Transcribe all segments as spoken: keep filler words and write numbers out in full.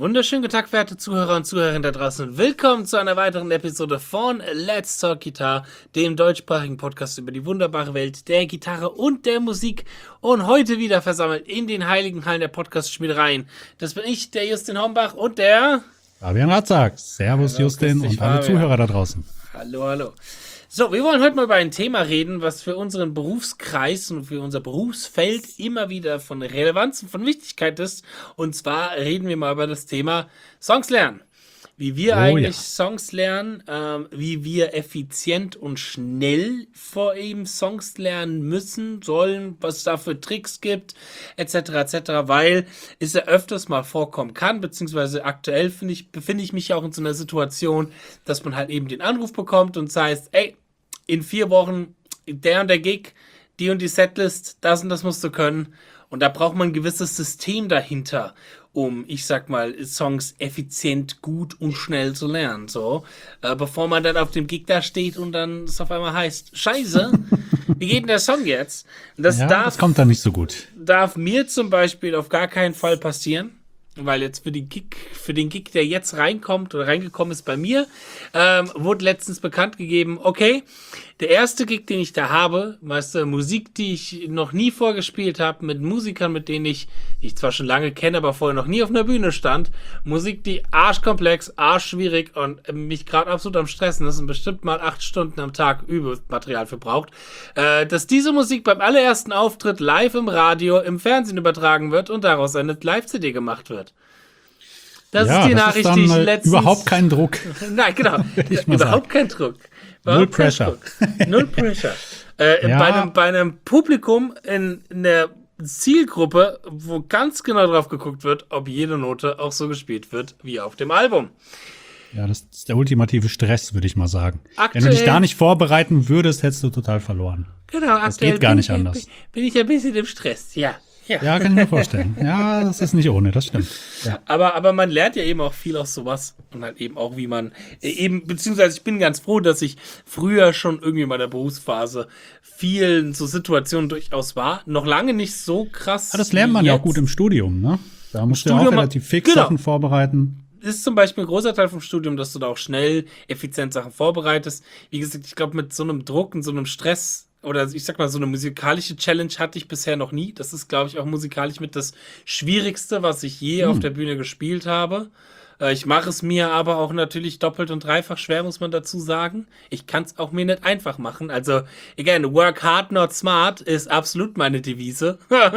Wunderschönen guten Tag, verehrte Zuhörer und Zuhörerinnen da draußen. Willkommen zu einer weiteren Episode von Let's Talk Guitar, dem deutschsprachigen Podcast über die wunderbare Welt der Gitarre und der Musik. Und heute wieder versammelt in den heiligen Hallen der Podcast-Schmiedereien. Das bin ich, der Justin Hombach und der Fabian Ratzak. Servus hallo, Justin und alle Zuhörer da draußen. Hallo, hallo. So, wir wollen heute mal über ein Thema reden, was für unseren Berufskreis und für unser Berufsfeld immer wieder von Relevanz und von Wichtigkeit ist. Und zwar reden wir mal über das Thema Songs lernen. Wie wir Oh, eigentlich ja. Songs lernen, ähm, wie wir effizient und schnell vor eben Songs lernen müssen, sollen, was es da für Tricks gibt, et cetera et cetera, weil es ja öfters mal vorkommen kann, beziehungsweise aktuell finde ich, befinde ich mich ja auch in so einer Situation, dass man halt eben den Anruf bekommt und heißt, ey, in vier Wochen der und der Gig, die und die Setlist, das und das musst du können. Und da braucht man ein gewisses System dahinter, um, ich sag mal, Songs effizient, gut und schnell zu lernen. So, äh, bevor man dann auf dem Gig da steht und dann es auf einmal heißt, Scheiße, wie geht denn der Song jetzt? Und das Ja, darf, das kommt dann nicht so gut. darf mir zum Beispiel auf gar keinen Fall passieren. Weil jetzt für den Gig, für den Gig, der jetzt reinkommt oder reingekommen ist bei mir, ähm, wurde letztens bekannt gegeben, okay, der erste Gig, den ich da habe, weißt du, Musik, die ich noch nie vorgespielt habe, mit Musikern, mit denen ich, die ich zwar schon lange kenne, aber vorher noch nie auf einer Bühne stand, Musik, die arschkomplex, arschschwierig und äh, mich gerade absolut am Stressen ist und bestimmt mal acht Stunden am Tag Übematerial verbraucht, äh, dass diese Musik beim allerersten Auftritt live im Radio, im Fernsehen übertragen wird und daraus eine Live-C D gemacht wird. Das ja, ist die das Nachricht, ist dann, die ich äh, letztens... überhaupt kein Druck. Nein, genau. ich mal Überhaupt sagen. kein Druck. Null Überhaupt kein Pressure. Druck. Null Pressure. Äh, Ja. bei, einem, bei einem Publikum in, in der Zielgruppe, wo ganz genau drauf geguckt wird, ob jede Note auch so gespielt wird wie auf dem Album. Ja, das ist der ultimative Stress, würde ich mal sagen. Aktuell- Wenn du dich da nicht vorbereiten würdest, hättest du total verloren. Genau, Das aktuell geht gar bin nicht ich, anders. Bin, bin ich ein bisschen im Stress, ja. Ja. Ja, kann ich mir vorstellen. Ja, das ist nicht ohne, das stimmt. Ja. Aber, aber man lernt ja eben auch viel aus sowas und halt eben auch, wie man äh, eben, beziehungsweise ich bin ganz froh, dass ich früher schon irgendwie in meiner Berufsphase vielen so Situationen durchaus war. Noch lange nicht so krass. Aber das lernt man wie ja auch jetzt. gut im Studium, ne? Da musst du ja auch Studium- relativ fix genau. Sachen vorbereiten. Das ist zum Beispiel ein großer Teil vom Studium, dass du da auch schnell, effizient Sachen vorbereitest. Wie gesagt, ich glaube, mit so einem Druck und so einem Stress oder ich sag mal, so eine musikalische Challenge hatte ich bisher noch nie. Das ist, glaube ich, auch musikalisch mit das Schwierigste, was ich je auf der Bühne gespielt habe. Äh, Ich mache es mir aber auch natürlich doppelt und dreifach schwer, muss man dazu sagen. Ich kann es auch mir nicht einfach machen. Also, again, work hard, not smart ist absolut meine Devise.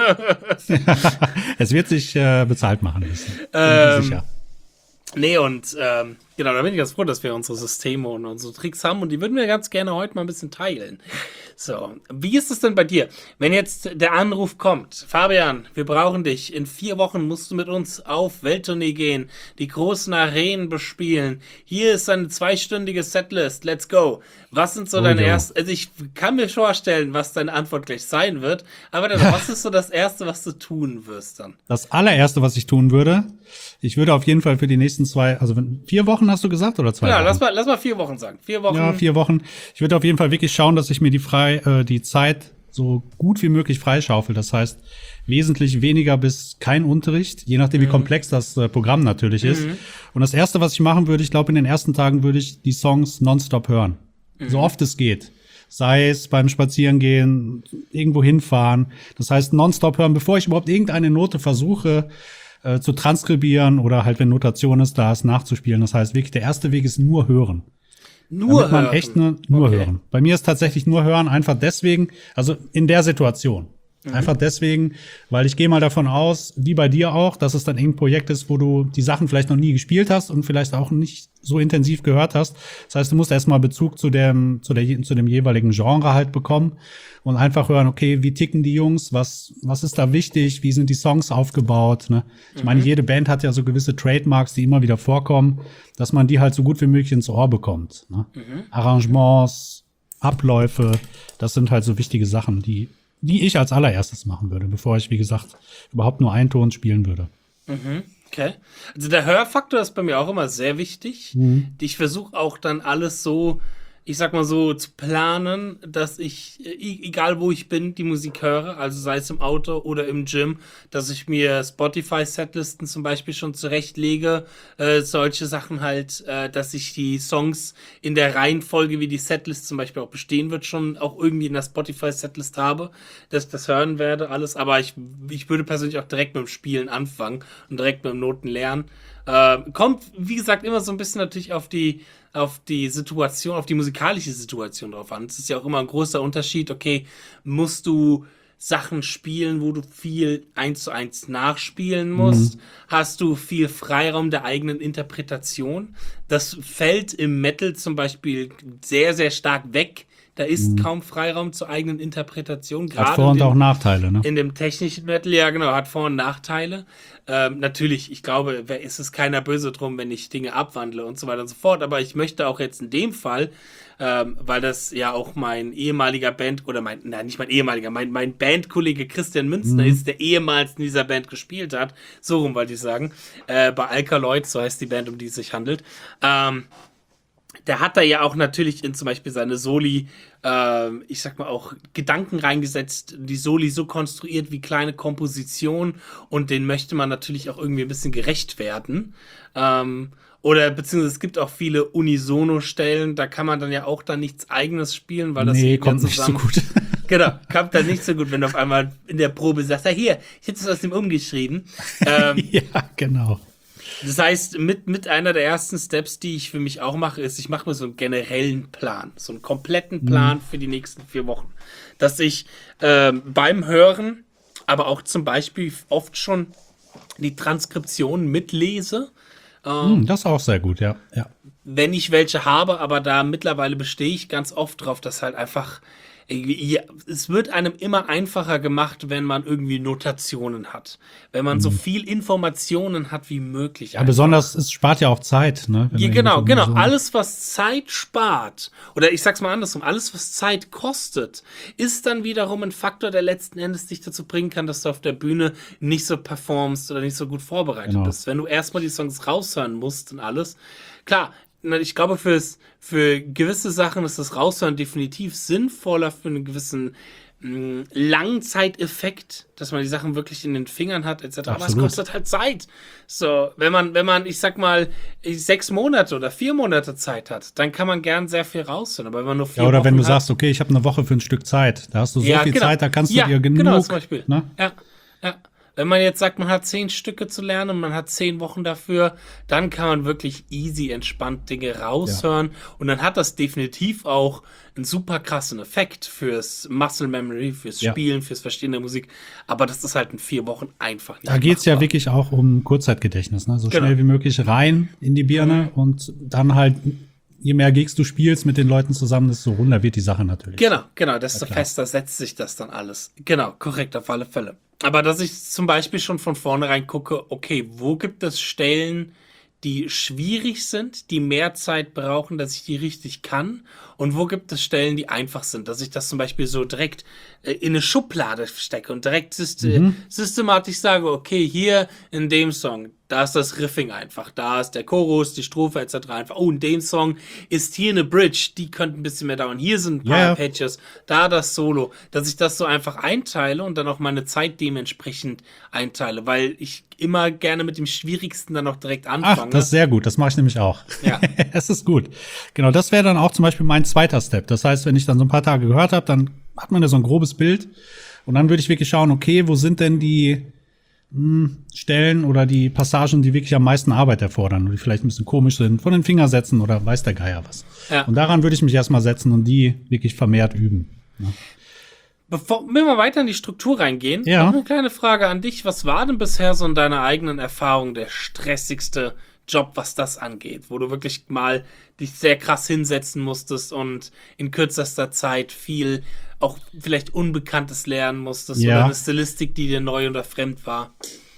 Es wird sich äh, bezahlt machen müssen. Bin Ähm, mir sicher. Nee, und ähm, genau, da bin ich ganz froh, dass wir unsere Systeme und unsere Tricks haben und die würden wir ganz gerne heute mal ein bisschen teilen. So, wie ist es denn bei dir? Wenn jetzt der Anruf kommt, Fabian, wir brauchen dich, in vier Wochen musst du mit uns auf Welttournee gehen, die großen Arenen bespielen, hier ist eine zweistündige Setlist, let's go. Was sind so Oh, deine ja. ersten, also ich kann mir vorstellen, was deine Antwort gleich sein wird, aber dann, was ist so das Erste, was du tun wirst dann? Das allererste, was ich tun würde, ich würde auf jeden Fall für die nächsten zwei, also wenn, vier Wochen hast du gesagt oder zwei Ja, Wochen? lass mal, lass mal vier Wochen sagen. Vier Wochen. Ja, vier Wochen. Ich würde auf jeden Fall wirklich schauen, dass ich mir die frei, äh, die Zeit so gut wie möglich freischaufel. Das heißt, wesentlich weniger bis kein Unterricht, je nachdem, wie komplex das äh, Programm natürlich ist. Und das erste, was ich machen würde, ich glaube, in den ersten Tagen würde ich die Songs nonstop hören. So oft es geht. Sei es beim Spazierengehen, irgendwo hinfahren. Das heißt, nonstop hören, bevor ich überhaupt irgendeine Note versuche, äh, zu transkribieren oder halt, wenn Notation ist, da ist nachzuspielen. Das heißt, wirklich, der erste Weg ist nur hören. Nur Damit man hören. echt nur, nur Okay. hören. Bei mir ist tatsächlich nur hören, einfach deswegen, also in der Situation. Einfach deswegen, weil ich gehe mal davon aus, wie bei dir auch, dass es dann irgendein Projekt ist, wo du die Sachen vielleicht noch nie gespielt hast und vielleicht auch nicht so intensiv gehört hast. Das heißt, du musst erstmal Bezug zu dem, zu der, zu dem jeweiligen Genre halt bekommen und einfach hören, okay, wie ticken die Jungs? Was, was ist da wichtig? Wie sind die Songs aufgebaut? Ne? Ich meine, jede Band hat ja so gewisse Trademarks, die immer wieder vorkommen, dass man die halt so gut wie möglich ins Ohr bekommt. Ne? Arrangements, Abläufe, das sind halt so wichtige Sachen, die die ich als allererstes machen würde, bevor ich, wie gesagt, überhaupt nur einen Ton spielen würde. Okay. Also der Hörfaktor ist bei mir auch immer sehr wichtig. Ich versuche auch dann alles so ich sag mal so, zu planen, dass ich, e- egal wo ich bin, die Musik höre, also sei es im Auto oder im Gym, dass ich mir Spotify-Setlisten zum Beispiel schon zurechtlege, äh, solche Sachen halt, äh, dass ich die Songs in der Reihenfolge, wie die Setlist zum Beispiel auch bestehen wird, schon auch irgendwie in der Spotify-Setlist habe, dass ich das hören werde, alles, aber ich, ich würde persönlich auch direkt mit dem Spielen anfangen und direkt mit dem Noten lernen. Äh, kommt, wie gesagt, immer so ein bisschen natürlich auf die auf die Situation, auf die musikalische Situation drauf an. Es ist ja auch immer ein großer Unterschied, okay, musst du Sachen spielen, wo du viel eins zu eins nachspielen musst? Mhm. Hast du viel Freiraum der eigenen Interpretation? Das fällt im Metal zum Beispiel sehr, sehr stark weg. Da ist mhm. kaum Freiraum zur eigenen Interpretation. Hat Vor- und auch Nachteile, ne? In dem technischen Metal, ja genau, hat Vor- und Nachteile. Ähm, natürlich, ich glaube, wer ist es keiner böse drum, wenn ich Dinge abwandle und so weiter und so fort. Aber ich möchte auch jetzt in dem Fall, ähm, weil das ja auch mein ehemaliger Band, oder mein, nein, nicht mein ehemaliger, mein, mein Bandkollege Christian Münzner mhm. ist, der ehemals in dieser Band gespielt hat. So rum wollte ich sagen. Äh, bei Alkaloid, so heißt die Band, um die es sich handelt. Ähm, Der hat da ja auch natürlich in zum Beispiel seine Soli, äh, ich sag mal auch Gedanken reingesetzt, die Soli so konstruiert wie kleine Komposition und den möchte man natürlich auch irgendwie ein bisschen gerecht werden. Ähm, oder beziehungsweise es gibt auch viele Unisono-Stellen, da kann man dann ja auch dann nichts Eigenes spielen, weil das nee, kommt nicht so gut. Genau, kommt dann nicht so gut, wenn du auf einmal in der Probe sagst, ja hier, ich hätte es aus dem umgeschrieben. Ähm, ja, genau. Das heißt, mit, mit einer der ersten Steps, die ich für mich auch mache, ist, ich mache mir so einen generellen Plan, so einen kompletten Plan mhm. für die nächsten vier Wochen. Dass ich ähm, beim Hören, aber auch zum Beispiel oft schon die Transkription mitlese. Ähm, mhm, das ist auch sehr gut, ja. ja. Wenn ich welche habe, aber da mittlerweile bestehe ich ganz oft drauf, dass halt einfach ja, es wird einem immer einfacher gemacht, wenn man irgendwie Notationen hat. Wenn man mhm. so viel Informationen hat wie möglich. Ja, einfach. Besonders, es spart ja auch Zeit. Ne? Ja, genau, genau. So alles, was Zeit spart, oder ich sag's mal andersrum, alles, was Zeit kostet, ist dann wiederum ein Faktor, der letzten Endes dich dazu bringen kann, dass du auf der Bühne nicht so performst oder nicht so gut vorbereitet genau. bist. Wenn du erstmal die Songs raushören musst und alles. Klar, ich glaube, fürs, für gewisse Sachen ist das Raushören definitiv sinnvoller für einen gewissen mh, Langzeiteffekt, dass man die Sachen wirklich in den Fingern hat, et cetera. Aber es kostet halt Zeit. So, wenn man, wenn man, ich sag mal, sechs Monate oder vier Monate Zeit hat, dann kann man gern sehr viel raushören. Aber wenn man nur vier ja, oder Wochen wenn du hat, sagst, okay, ich habe eine Woche für ein Stück Zeit, da hast du so ja, viel genau. Zeit, da kannst du ja, dir genug. Genau, zum Beispiel. Ne? Ja, ja. Wenn man jetzt sagt, man hat zehn Stücke zu lernen und man hat zehn Wochen dafür, dann kann man wirklich easy, entspannt Dinge raushören. Ja. Und dann hat das definitiv auch einen super krassen Effekt fürs Muscle Memory, fürs Spielen, ja. fürs Verstehen der Musik. Aber das ist halt in vier Wochen einfach nicht Da geht's machbar. Ja wirklich auch um Kurzzeitgedächtnis, ne? So genau. schnell wie möglich rein in die Birne mhm. und dann halt, je mehr Gigs du spielst mit den Leuten zusammen, desto runder wird die Sache natürlich. Genau, genau, desto fester setzt sich das dann alles. Genau, korrekt, auf alle Fälle. Aber dass ich zum Beispiel schon von vornherein gucke, okay, wo gibt es Stellen, die schwierig sind, die mehr Zeit brauchen, dass ich die richtig kann? Und wo gibt es Stellen, die einfach sind, dass ich das zum Beispiel so direkt äh, in eine Schublade stecke und direkt syst- mhm. systematisch sage, okay, hier in dem Song, da ist das Riffing einfach, da ist der Chorus, die Strophe et cetera einfach. Oh, in dem Song ist hier eine Bridge, die könnte ein bisschen mehr dauern. Hier sind ein paar yeah. Patches, da das Solo. Dass ich das so einfach einteile und dann auch meine Zeit dementsprechend einteile, weil ich immer gerne mit dem Schwierigsten dann auch direkt anfange. Ach, das ist sehr gut, das mache ich nämlich auch. Ja. Es ist gut. Genau, das wäre dann auch zum Beispiel mein zweiter Step. Das heißt, wenn ich dann so ein paar Tage gehört habe, dann hat man ja so ein grobes Bild und dann würde ich wirklich schauen, okay, wo sind denn die Stellen oder die Passagen, die wirklich am meisten Arbeit erfordern und die vielleicht ein bisschen komisch sind, von den Fingersätzen oder weiß der Geier was. Ja. Und daran würde ich mich erstmal setzen und die wirklich vermehrt üben. Ja. Bevor wir mal weiter in die Struktur reingehen, ja. noch eine kleine Frage an dich. Was war denn bisher so in deiner eigenen Erfahrung der stressigste Job, was das angeht, wo du wirklich mal dich sehr krass hinsetzen musstest und in kürzester Zeit viel auch vielleicht Unbekanntes lernen musstest ja. oder eine Stilistik, die dir neu oder fremd war?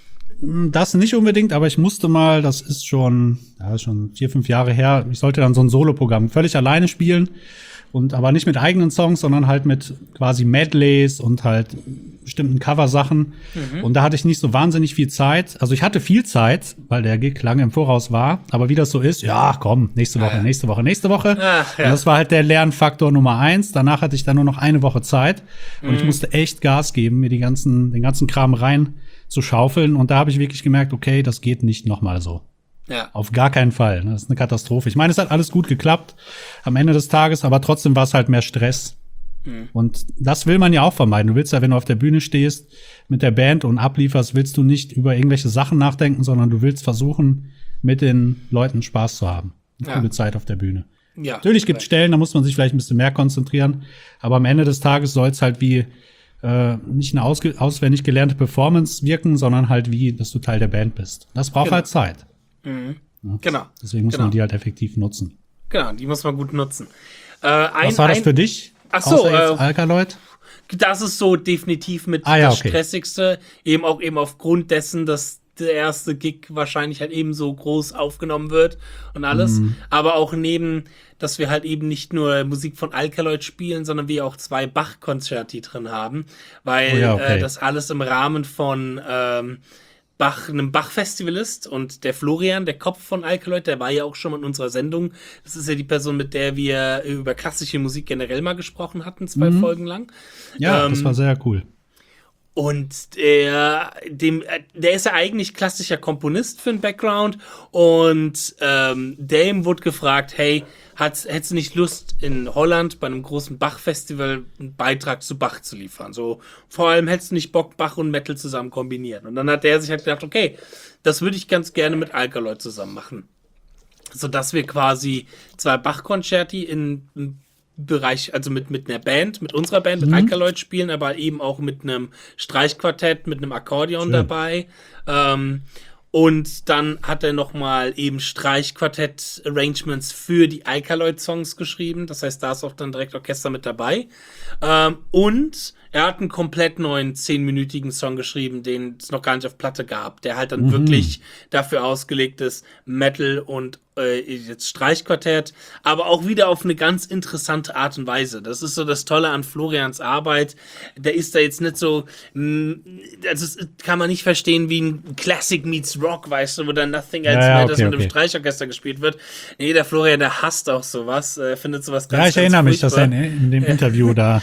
Das nicht unbedingt, aber ich musste mal, das ist schon, ja, schon vier, fünf Jahre her, ich sollte dann so ein Soloprogramm völlig alleine spielen und aber nicht mit eigenen Songs, sondern halt mit quasi Medleys und halt bestimmten Coversachen. Mhm. Und da hatte ich nicht so wahnsinnig viel Zeit. Also ich hatte viel Zeit, weil der Gig lange im Voraus war. Aber wie das so ist, ja, komm, nächste Woche, Ah, ja. nächste Woche, nächste Woche. Ach, ja. Und das war halt der Lernfaktor Nummer eins. Danach hatte ich dann nur noch eine Woche Zeit. Und Mhm. ich musste echt Gas geben, mir die ganzen, den ganzen Kram rein zu schaufeln. Und da habe ich wirklich gemerkt, okay, das geht nicht nochmal so. Ja. Auf gar keinen Fall. Das ist eine Katastrophe. Ich meine, es hat alles gut geklappt am Ende des Tages, aber trotzdem war es halt mehr Stress. Mhm. Und das will man ja auch vermeiden. Du willst ja, wenn du auf der Bühne stehst mit der Band und ablieferst, willst du nicht über irgendwelche Sachen nachdenken, sondern du willst versuchen, mit den Leuten Spaß zu haben. Eine Ja. coole Zeit auf der Bühne. Ja. Natürlich gibt es Stellen, da muss man sich vielleicht ein bisschen mehr konzentrieren, aber am Ende des Tages soll es halt wie äh, nicht eine ausge- auswendig gelernte Performance wirken, sondern halt wie, dass du Teil der Band bist. Das braucht Genau. halt Zeit. Mhm. Ja. Genau. Deswegen muss Genau. man die halt effektiv nutzen. Genau, die muss man gut nutzen. Äh, ein, Was war das ein, für dich? Ach so, Außer jetzt äh, Alkaloid? Das ist so definitiv mit Ah, ja, das okay. Stressigste, eben auch eben aufgrund dessen, dass der erste Gig wahrscheinlich halt eben so groß aufgenommen wird und alles. Mhm. Aber auch neben, dass wir halt eben nicht nur Musik von Alkaloid spielen, sondern wir auch zwei Bach-Konzerti drin haben, weil Oh ja, okay. äh, das alles im Rahmen von ähm, Bach, einem Bach-Festival ist und der Florian, der Kopf von Alkaloid, der war ja auch schon mal in unserer Sendung. Das ist ja die Person, mit der wir über klassische Musik generell mal gesprochen hatten, zwei Mhm. Folgen lang. Ja, ähm, das war sehr cool. Und der, dem, der ist ja eigentlich klassischer Komponist für den Background und ähm, dem wurde gefragt, hey, hat, hättest du nicht Lust, in Holland bei einem großen Bach-Festival einen Beitrag zu Bach zu liefern? So, vor allem hättest du nicht Bock, Bach und Metal zusammen kombinieren. Und dann hat der sich halt gedacht, okay, das würde ich ganz gerne mit Alkaloid zusammen machen. Sodass wir quasi zwei Bach-Konzerti in Bereich, also mit, mit einer Band, mit unserer Band, mit Mhm. Alkaloid spielen, aber eben auch mit einem Streichquartett, mit einem Akkordeon Schön. dabei. Ähm, und dann hat er nochmal eben Streichquartett-Arrangements für die Alkaloid-Songs geschrieben. Das heißt, da ist auch dann direkt Orchester mit dabei. Ähm, und er hat einen komplett neuen zehnminütigen Song geschrieben, den es noch gar nicht auf Platte gab, der halt dann Mhm. wirklich dafür ausgelegt ist, Metal und äh, jetzt Streichquartett, aber auch wieder auf eine ganz interessante Art und Weise. Das ist so das Tolle an Florians Arbeit. Der ist da jetzt nicht so, mh, also das kann man nicht verstehen wie ein Classic meets Rock, weißt du, wo dann Nothing Else Ja, ja, Matters okay, mit einem okay. Streichorchester gespielt wird. Nee, der Florian, der hasst auch sowas, äh, findet sowas ganz, Ja, ich ganz erinnere mich, dass er furchtbar. in, in dem Interview da.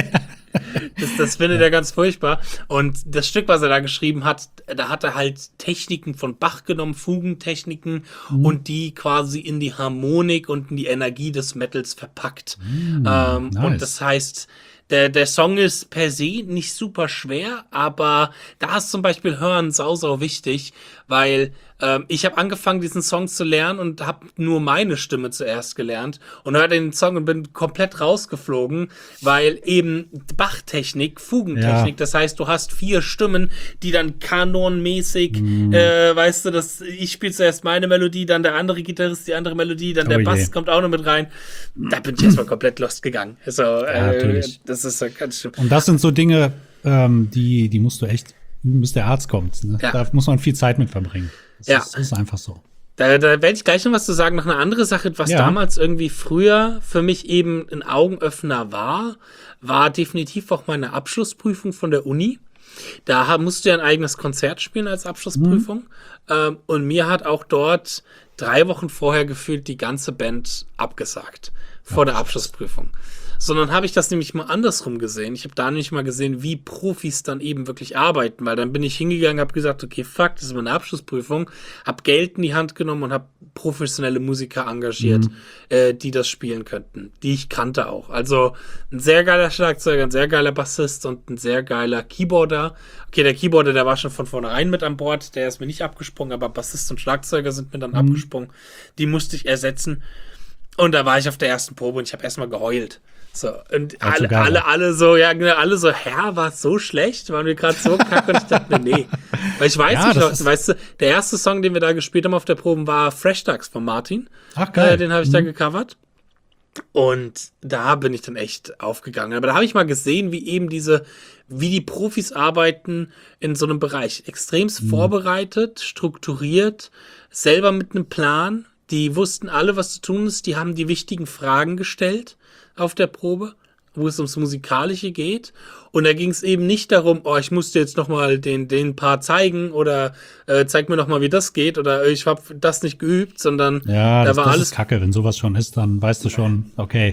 Das, das findet er ganz furchtbar. Und das Stück, was er da geschrieben hat, da hat er halt Techniken von Bach genommen, Fugentechniken, Mhm. und die quasi in die Harmonik und in die Energie des Metals verpackt. Mhm, ähm, nice. Und das heißt, der, der Song ist per se nicht super schwer, aber da ist zum Beispiel Hören sau, sau wichtig, weil ähm, ich habe angefangen, diesen Song zu lernen und habe nur meine Stimme zuerst gelernt und hörte den Song und bin komplett rausgeflogen, weil eben Bachtechnik, Fugentechnik, Ja. das heißt, du hast vier Stimmen, die dann kanonmäßig, Mhm. äh, weißt du, dass ich spiele zuerst meine Melodie, dann der andere Gitarrist die andere Melodie, dann Oh der je. Bass kommt auch noch mit rein. Da bin ich erstmal komplett lost gegangen. Also, äh, natürlich. das ist ja ganz schön. Und das sind so Dinge, ähm, die, die musst du echt, bis der Arzt kommt. Ne? Ja. Da muss man viel Zeit mit verbringen. Das Ja. ist, ist einfach so. Da, da werde ich gleich noch was zu sagen. Noch eine andere Sache, was Ja. damals irgendwie früher für mich eben ein Augenöffner war, war definitiv auch meine Abschlussprüfung von der Uni. Da ha- musst du ja ein eigenes Konzert spielen als Abschlussprüfung. Ähm, und mir hat auch dort drei Wochen vorher gefühlt die ganze Band abgesagt vor der Abschlussprüfung. Sondern habe ich das nämlich mal andersrum gesehen. Ich habe da nämlich mal gesehen, wie Profis dann eben wirklich arbeiten, weil dann bin ich hingegangen, habe gesagt, okay, fuck, das ist meine Abschlussprüfung, habe Geld in die Hand genommen und habe professionelle Musiker engagiert, äh, die das spielen könnten, die ich kannte auch. Also ein sehr geiler Schlagzeuger, ein sehr geiler Bassist und ein sehr geiler Keyboarder. Okay, der Keyboarder, der war schon von vornherein mit an Bord, der ist mir nicht abgesprungen, aber Bassist und Schlagzeuger sind mir dann abgesprungen. Die musste ich ersetzen. Und da war ich auf der ersten Probe und ich habe erstmal geheult. So, und War zu alle, geil, alle, ne? alle so, ja, genau, alle so, Herr, war es so schlecht? Waren wir gerade so kacke? Und ich dachte mir, nee. Weil ich weiß Ja, nicht, das noch, ist- weißt du, der erste Song, den wir da gespielt haben auf der Probe, war Fresh Ducks von Martin. Ach, geil. Äh, den habe ich da gecovert. Und da bin ich dann echt aufgegangen. Aber da habe ich mal gesehen, wie eben diese, wie die Profis arbeiten in so einem Bereich. Extremst vorbereitet, strukturiert, selber mit einem Plan. Die wussten alle, was zu tun ist. Die haben die wichtigen Fragen gestellt auf der Probe. wo es ums Musikalische geht. Und da ging es eben nicht darum, oh, ich musste jetzt nochmal den, den Part zeigen oder äh, zeig mir nochmal, wie das geht oder ich habe das nicht geübt, sondern Ja, da das, war das alles, ist kacke. Wenn sowas schon ist, dann weißt du schon, okay.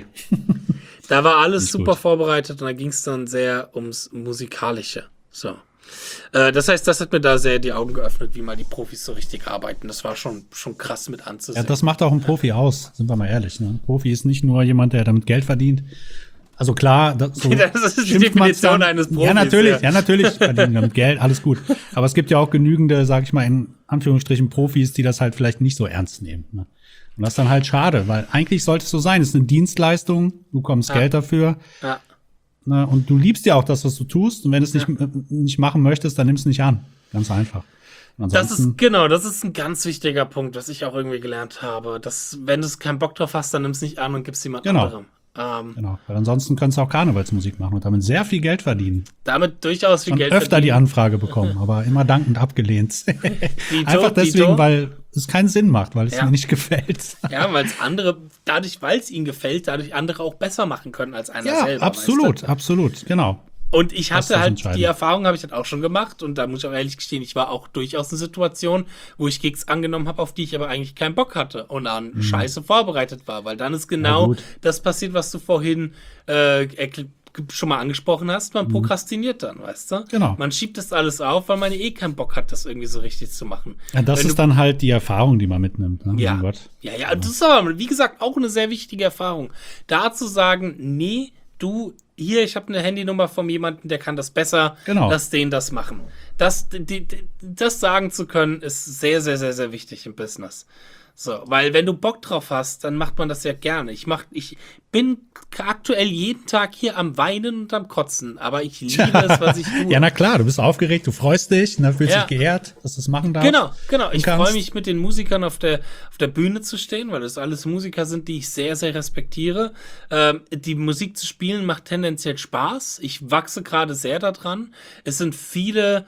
da war alles Nicht super gut. vorbereitet und da ging es dann sehr ums Musikalische. So. Äh, das heißt, das hat mir da sehr die Augen geöffnet, wie mal die Profis so richtig arbeiten. Das war schon, schon krass mit Ja, anzusehen. das macht auch ein Profi aus, sind wir mal ehrlich. Ne? Ein Profi ist nicht nur jemand, der damit Geld verdient. Also klar, das, so Das ist die schimpft man's Definition dann. eines Profis, Ja, natürlich, ja. ja, natürlich verdienen damit Geld, alles gut. Aber es gibt ja auch genügende, sag ich mal, in Anführungsstrichen Profis, die das halt vielleicht nicht so ernst nehmen. Ne? Und das ist dann halt schade, weil eigentlich sollte es so sein. Es ist eine Dienstleistung, du bekommst Ja. Geld dafür. Ja. Ne? Und du liebst ja auch das, was du tust. Und wenn du es nicht, äh, nicht machen möchtest, dann nimm es nicht an. Ganz einfach. Und Das ansonsten, ist, genau, das ist ein ganz wichtiger Punkt, was ich auch irgendwie gelernt habe. Dass, wenn du keinen Bock drauf hast, dann nimm es nicht an und gib's jemand Genau. anderem. Ähm, genau. Weil ansonsten könntest du auch Karnevalsmusik machen und damit sehr viel Geld verdienen. damit durchaus viel Und Geld öfter die verdienen. Anfrage bekommen, aber immer dankend abgelehnt. Dito, Einfach deswegen, Dito. weil es keinen Sinn macht, weil es Ja. mir nicht gefällt. Ja, weil es andere, dadurch, weil es ihnen gefällt, dadurch andere auch besser machen können als einer Ja, selber. absolut, Weißt du? absolut, genau. Und ich Das ist hatte das halt, Entscheidende. die Erfahrung habe ich halt auch schon gemacht und da muss ich auch ehrlich gestehen, ich war auch durchaus eine Situation, wo ich Gigs angenommen habe, auf die ich aber eigentlich keinen Bock hatte und an Scheiße vorbereitet war, weil dann ist genau Mhm. gut. das passiert, was du vorhin äh, erkl- schon mal angesprochen hast, man prokrastiniert dann, weißt du? Mhm. Genau. Man schiebt das alles auf, weil man eh keinen Bock hat, das irgendwie so richtig zu machen. Ja, das Wenn ist du- dann halt die Erfahrung, die man mitnimmt. Ne? Ja. Mein Gott. ja, ja, das ist aber, wie gesagt, auch eine sehr wichtige Erfahrung. Da zu sagen, nee, du, hier, ich habe eine Handynummer von jemandem, der kann das besser, Genau. lass den das machen. Das, die, die, das sagen zu können, ist sehr, sehr, sehr, sehr wichtig im Business. So, weil wenn du Bock drauf hast, dann macht man das ja gerne. Ich mach, ich bin aktuell jeden Tag hier am Weinen und am Kotzen, aber ich liebe es, was ich tue. Ja, na klar, du bist aufgeregt, du freust dich, ne, fühlst Ja. dich geehrt, dass du es machen darfst. Genau, genau. Ich kannst. freue mich, mit den Musikern auf der, auf der Bühne zu stehen, weil das alles Musiker sind, die ich sehr, sehr respektiere. Ähm, die Musik zu spielen macht tendenziell Spaß. Ich wachse gerade sehr daran. Es sind viele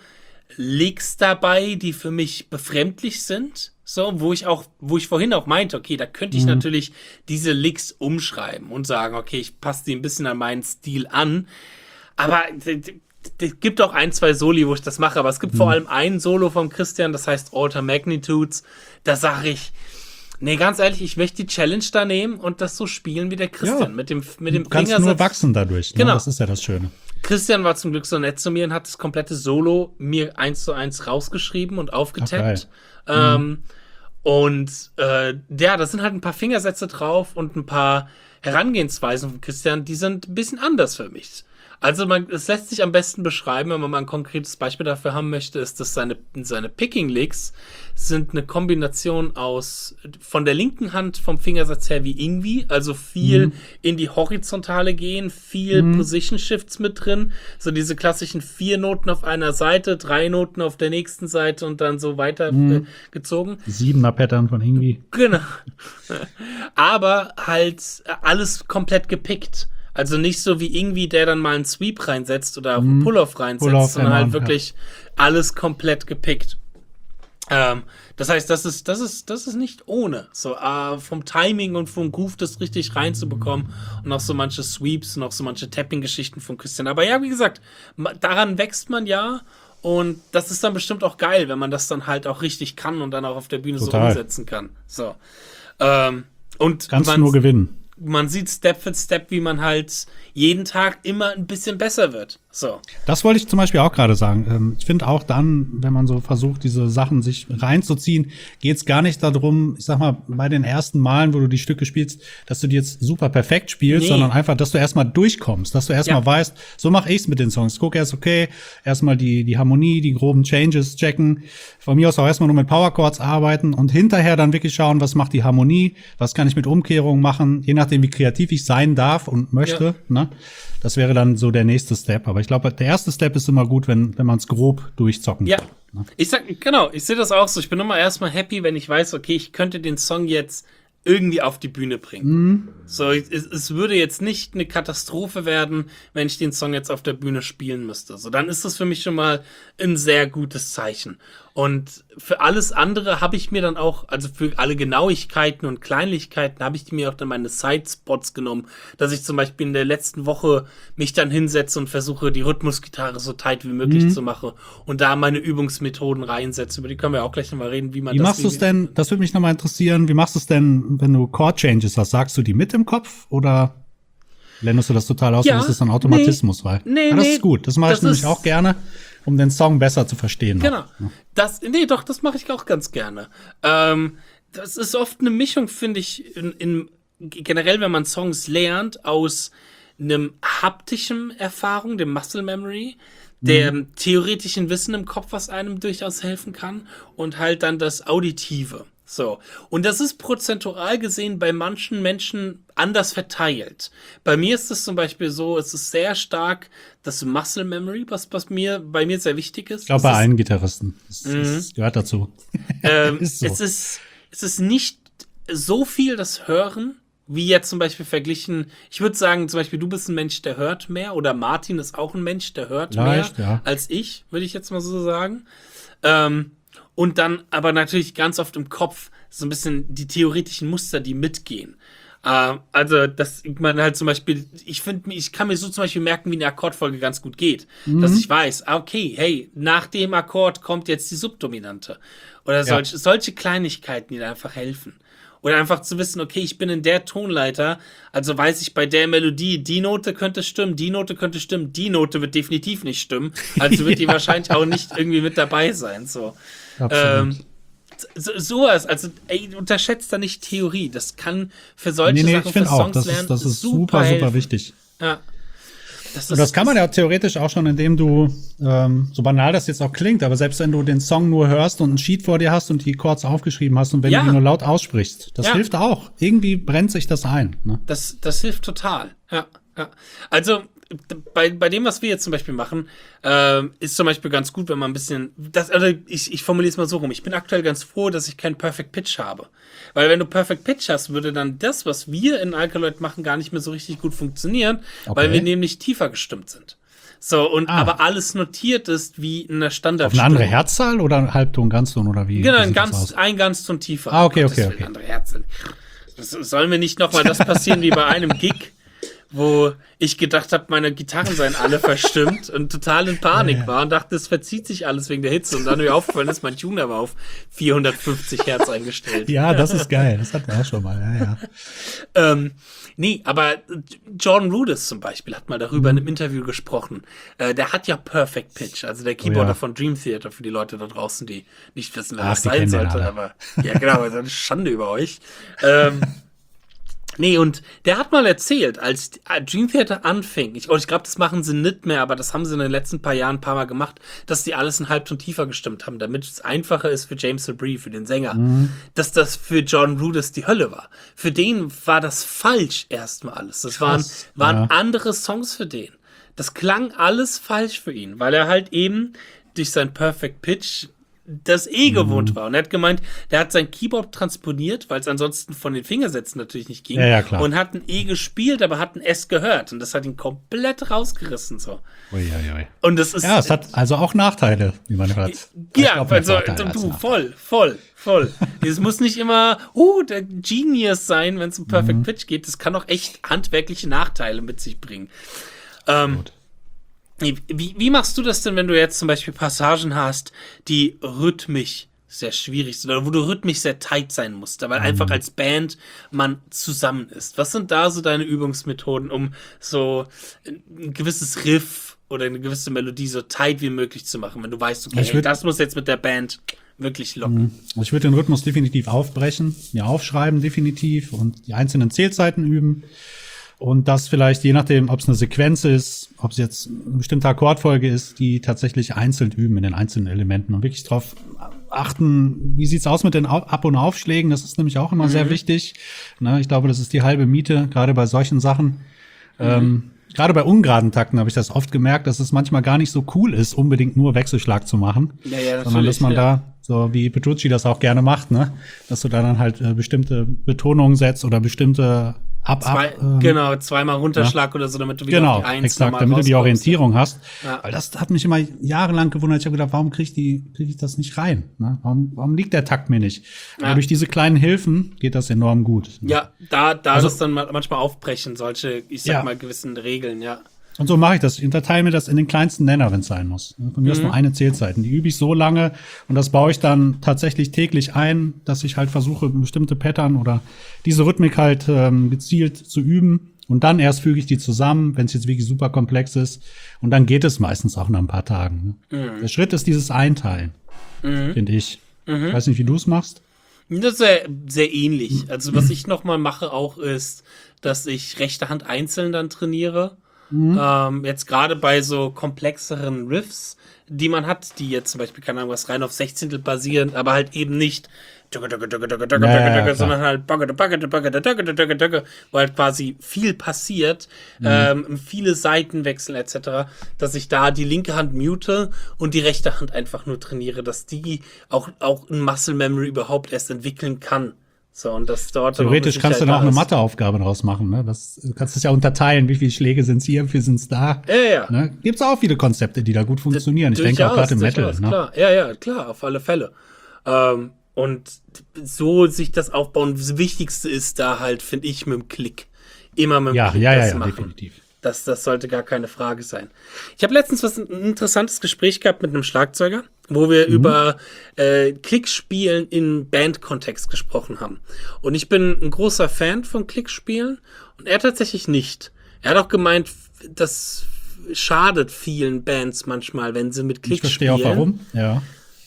Licks dabei, die für mich befremdlich sind. So, wo ich auch, wo ich vorhin auch meinte, okay, da könnte ich natürlich diese Licks umschreiben und sagen, okay, ich passe die ein bisschen an meinen Stil an. Aber es gibt auch ein, zwei Soli, wo ich das mache, aber es gibt vor allem ein Solo vom Christian, das heißt Alter Magnitudes. Da sage ich, nee, ganz ehrlich, ich möchte die Challenge da nehmen und das so spielen wie der Christian. Ja. Mit dem, mit dem Du kannst Fingersatz. nur wachsen dadurch. Ne? Genau. Das ist ja das Schöne. Christian war zum Glück so nett zu mir und hat das komplette Solo mir eins zu eins rausgeschrieben und aufgetappt. Ach, Ähm, und äh, ja, da sind halt ein paar Fingersätze drauf und ein paar Herangehensweisen von Christian, die sind ein bisschen anders für mich. Also man, es lässt sich am besten beschreiben, wenn man mal ein konkretes Beispiel dafür haben möchte, ist, dass seine, seine Picking-Licks sind eine Kombination aus von der linken Hand vom Fingersatz her wie Ingwie, also viel Mhm. in die Horizontale gehen, viel Position Shifts mit drin, so diese klassischen vier Noten auf einer Seite, drei Noten auf der nächsten Seite und dann so weiter äh, gezogen. Siebener Pattern von irgendwie. Genau. Aber halt alles komplett gepickt. Also nicht so wie irgendwie der dann mal einen Sweep reinsetzt oder auch einen Pull-Off reinsetzt, Pull-off, sondern genau, halt wirklich alles komplett gepickt. Ähm, das heißt, das ist, das ist, das ist nicht ohne. So, äh, vom Timing und vom Groove das richtig reinzubekommen und auch so manche Sweeps und auch so manche Tapping-Geschichten von Christian. Aber ja, wie gesagt, ma- daran wächst man ja. Und das ist dann bestimmt auch geil, wenn man das dann halt auch richtig kann und dann auch auf der Bühne so Total. umsetzen kann. So. Ähm, und Kannst man, nur gewinnen. man sieht Step für Step, wie man halt jeden Tag immer ein bisschen besser wird. So. Das wollte ich zum Beispiel auch gerade sagen. Ähm, Ich finde auch dann, wenn man so versucht, diese Sachen sich reinzuziehen, geht es gar nicht darum, ich sag mal, bei den ersten Malen, wo du die Stücke spielst, dass du die jetzt super perfekt spielst, Nee. sondern einfach, dass du erstmal durchkommst, dass du erstmal Ja. weißt, so mache ich's mit den Songs. Guck erst, okay, erstmal die, die Harmonie, die groben Changes checken. Von mir aus auch erstmal nur mit Power Chords arbeiten und hinterher dann wirklich schauen, was macht die Harmonie, was kann ich mit Umkehrungen machen, je nachdem, wie kreativ ich sein darf und möchte. Ja. Ne? Das wäre dann so der nächste Step. Aber ich glaube, der erste Step ist immer gut, wenn, wenn man es grob durchzocken Ja. kann. Ne? Ich sag, genau, ich sehe das auch so. Ich bin immer erstmal happy, wenn ich weiß, okay, ich könnte den Song jetzt irgendwie auf die Bühne bringen. So, es, es würde jetzt nicht eine Katastrophe werden, wenn ich den Song jetzt auf der Bühne spielen müsste. So, dann ist das für mich schon mal ein sehr gutes Zeichen. Und für alles andere habe ich mir dann auch, also für alle Genauigkeiten und Kleinlichkeiten, habe ich mir auch dann meine Sidespots genommen, dass ich zum Beispiel in der letzten Woche mich dann hinsetze und versuche, die Rhythmusgitarre so tight wie möglich mhm. zu machen und da meine Übungsmethoden reinsetze. Über die können wir auch gleich nochmal reden, wie man wie das... Wie machst du es denn, das würde mich nochmal interessieren, wie machst du es denn, wenn du Chord-Changes hast? Sagst du die mit im Kopf oder blendest du das total aus ja, und ist das ein Automatismus? Nee, weil, nee, ja, das nee, ist gut, das mache ich nämlich auch gerne, um den Song besser zu verstehen. Genau. Noch. Das, nee, doch, das mache ich auch ganz gerne. Ähm, das ist oft eine Mischung, finde ich, in, in, generell, wenn man Songs lernt, aus einem haptischen Erfahrung, dem Muscle Memory, dem mhm. theoretischen Wissen im Kopf, was einem durchaus helfen kann, und halt dann das Auditive. So. Und das ist prozentual gesehen bei manchen Menschen anders verteilt. Bei mir ist es zum Beispiel so, es ist sehr stark das Muscle Memory, was, was mir, bei mir sehr wichtig ist. Ich glaube, bei allen Gitarristen. Das, mhm. das gehört dazu. Ähm, ist so. es ist, es ist nicht so viel das Hören, wie jetzt zum Beispiel verglichen, ich würde sagen, zum Beispiel, du bist ein Mensch, der hört mehr, oder Martin ist auch ein Mensch, der hört Leicht, mehr ja. als ich, würde ich jetzt mal so sagen. Ähm, Und dann aber natürlich ganz oft im Kopf so ein bisschen die theoretischen Muster, die mitgehen. Äh, also, dass man halt zum Beispiel, ich finde, ich kann mir so zum Beispiel merken, wie eine Akkordfolge ganz gut geht. Mhm. Dass ich weiß, okay, hey, nach dem Akkord kommt jetzt die Subdominante. Oder solche, ja. solche Kleinigkeiten, die da einfach helfen. Oder einfach zu wissen, okay, ich bin in der Tonleiter, also weiß ich bei der Melodie, die Note könnte stimmen, die Note könnte stimmen, die Note wird definitiv nicht stimmen. Also wird die ja. wahrscheinlich auch nicht irgendwie mit dabei sein. So. Ähm, so, sowas, also ey, unterschätzt da nicht Theorie. Das kann für solche nee, nee, Sachen, ich finde für auch, Songs das lernen, ist, das ist super, super, super wichtig. Ja. Das, und das kann man ja theoretisch auch schon, indem du, ähm, so banal das jetzt auch klingt, aber selbst wenn du den Song nur hörst und ein Sheet vor dir hast und die Chords aufgeschrieben hast und wenn ja. du die nur laut aussprichst, das ja. hilft auch. Irgendwie brennt sich das ein. Ne? Das, das hilft total. Ja, ja. Also bei, bei dem, was wir jetzt zum Beispiel machen, äh, ist zum Beispiel ganz gut, wenn man ein bisschen, das, also ich, ich formuliere es mal so rum, ich bin aktuell ganz froh, dass ich keinen Perfect Pitch habe. Weil wenn du Perfect Pitch hast, würde dann das, was wir in Alkaloid machen, gar nicht mehr so richtig gut funktionieren, okay. weil wir nämlich tiefer gestimmt sind. So, und ah. aber alles notiert ist wie in einer Standardstimme. Auf eine andere Herzzahl oder ein Halbton, Ganzton oder wie? Genau, ein, ganz, ein Ganzton tiefer. Ah, okay, okay, okay. Eine andere Herzzahl. Das soll mir nicht nochmal das passieren wie bei einem Gig, wo ich gedacht habe, meine Gitarren seien alle verstimmt und total in Panik ja, ja. war und dachte, es verzieht sich alles wegen der Hitze. Und dann mir aufgefallen ist, mein Tuner war auf vierhundertfünfzig Hertz eingestellt. Ja, das ist geil. Das hatten wir auch schon mal. Ja, ja. ähm, nee, aber Jordan Rudess zum Beispiel hat mal darüber mhm. in einem Interview gesprochen. Äh, der hat ja Perfect Pitch, also der Keyboarder oh, ja. von Dream Theater, für die Leute da draußen, die nicht wissen, wer Ach, das sein sollte. Aber ja, genau, das ist eine Schande über euch. Ähm, Nee, und der hat mal erzählt, als Dream Theater anfing, ich, ich glaube, das machen sie nicht mehr, aber das haben sie in den letzten paar Jahren ein paar Mal gemacht, dass die alles einen Halbton tiefer gestimmt haben, damit es einfacher ist für James Labrie, für den Sänger, mhm. dass das für Jordan Rudess die Hölle war. Für den war das falsch erstmal alles. Das waren, waren ja. andere Songs für den. Das klang alles falsch für ihn, weil er halt eben durch sein Perfect Pitch das eh gewohnt mhm. war. Und er hat gemeint, der hat sein Keyboard transponiert, weil es ansonsten von den Fingersätzen natürlich nicht ging. Ja, ja, klar. Und hat ein E gespielt, aber hat ein S gehört. Und das hat ihn komplett rausgerissen. So. Ui, ui, ui. Und das ist, ja, es hat also auch Nachteile, wie man hört. Ja, also du, voll, voll, voll. Es muss nicht immer, oh, der Genius sein, wenn es um Perfect mhm. Pitch geht. Das kann auch echt handwerkliche Nachteile mit sich bringen. Ähm, Gut. Wie, wie machst du das denn, wenn du jetzt zum Beispiel Passagen hast, die rhythmisch sehr schwierig sind oder wo du rhythmisch sehr tight sein musst, weil mhm. einfach als Band man zusammen ist? Was sind da so deine Übungsmethoden, um so ein gewisses Riff oder eine gewisse Melodie so tight wie möglich zu machen, wenn du weißt, okay, hey, das muss jetzt mit der Band wirklich locken? Ich würde den Rhythmus definitiv aufbrechen, mir aufschreiben definitiv und die einzelnen Zählzeiten üben. Und das vielleicht, je nachdem, ob es eine Sequenz ist, ob es jetzt eine bestimmte Akkordfolge ist, die tatsächlich einzeln üben in den einzelnen Elementen und wirklich drauf achten, wie sieht's aus mit den Ab- und Aufschlägen. Das ist nämlich auch immer mhm. sehr wichtig. Ne, ich glaube, das ist die halbe Miete, gerade bei solchen Sachen. Mhm. Ähm, gerade bei ungeraden Takten habe ich das oft gemerkt, dass es manchmal gar nicht so cool ist, unbedingt nur Wechselschlag zu machen. Ja, ja, sondern dass man ja. da, so wie Petrucci das auch gerne macht, ne, dass du da dann halt äh, bestimmte Betonungen setzt oder bestimmte ab, Zwei, ab. Ähm, genau, zweimal Runterschlag ja. oder so, damit du wieder genau, auf die Eins exakt, damit du die Orientierung ja. hast. Ja. Weil das hat mich immer jahrelang gewundert. Ich habe gedacht, warum kriege ich, die, krieg ich das nicht rein? Ne? Warum, warum liegt der Takt mir nicht? Ja. Aber durch diese kleinen Hilfen geht das enorm gut. Ne? Ja, da, da also, das dann manchmal aufbrechen, solche, ich sag ja. mal, gewissen Regeln, ja. Und so mache ich das. Ich unterteile mir das in den kleinsten Nenner, wenn es sein muss. Von mir ist mhm. nur eine Zählzeit. Die übe ich so lange und das baue ich dann tatsächlich täglich ein, dass ich halt versuche, bestimmte Pattern oder diese Rhythmik halt ähm, gezielt zu üben. Und dann erst füge ich die zusammen, wenn es jetzt wirklich super komplex ist. Und dann geht es meistens auch nach ein paar Tagen. Ne? Mhm. Der Schritt ist dieses Einteilen, mhm. finde ich. Mhm. Ich weiß nicht, wie du es machst. Das ist sehr, sehr ähnlich. Also was ich noch mal mache auch ist, dass ich rechte Hand einzeln dann trainiere. Mhm. Ähm, jetzt gerade bei so komplexeren Riffs, die man hat, die jetzt zum Beispiel, keine Ahnung, was rein auf Sechzehntel basieren, aber halt eben nicht naja, sondern halt wo halt quasi viel passiert, mhm. ähm, viele Seitenwechsel et cetera, dass ich da die linke Hand mute und die rechte Hand einfach nur trainiere, dass die auch, auch ein Muscle Memory überhaupt erst entwickeln kann. So, und das dort theoretisch kannst du da auch eine Matheaufgabe draus machen, ne? Das du kannst es ja unterteilen, wie viele Schläge sind's hier, wie viel sind's da. Ja, ja. Ne? Gibt's auch viele Konzepte, die da gut funktionieren. Ich denke auch gerade im Metal. Ne? Klar. Ja, ja, klar, auf alle Fälle. Ähm, und so sich das aufbauen, das Wichtigste ist da halt, finde ich, mit dem Klick. Immer mit dem ja, Klick ja, das ja, ja, machen. Definitiv. Das, das sollte gar keine Frage sein. Ich habe letztens was ein interessantes Gespräch gehabt mit einem Schlagzeuger, wo wir mhm. über äh, Klickspielen in Bandkontext gesprochen haben. Und ich bin ein großer Fan von Klickspielen und er tatsächlich nicht. Er hat auch gemeint, das schadet vielen Bands manchmal, wenn sie mit Klick ich verstehe spielen. Auch warum, ja.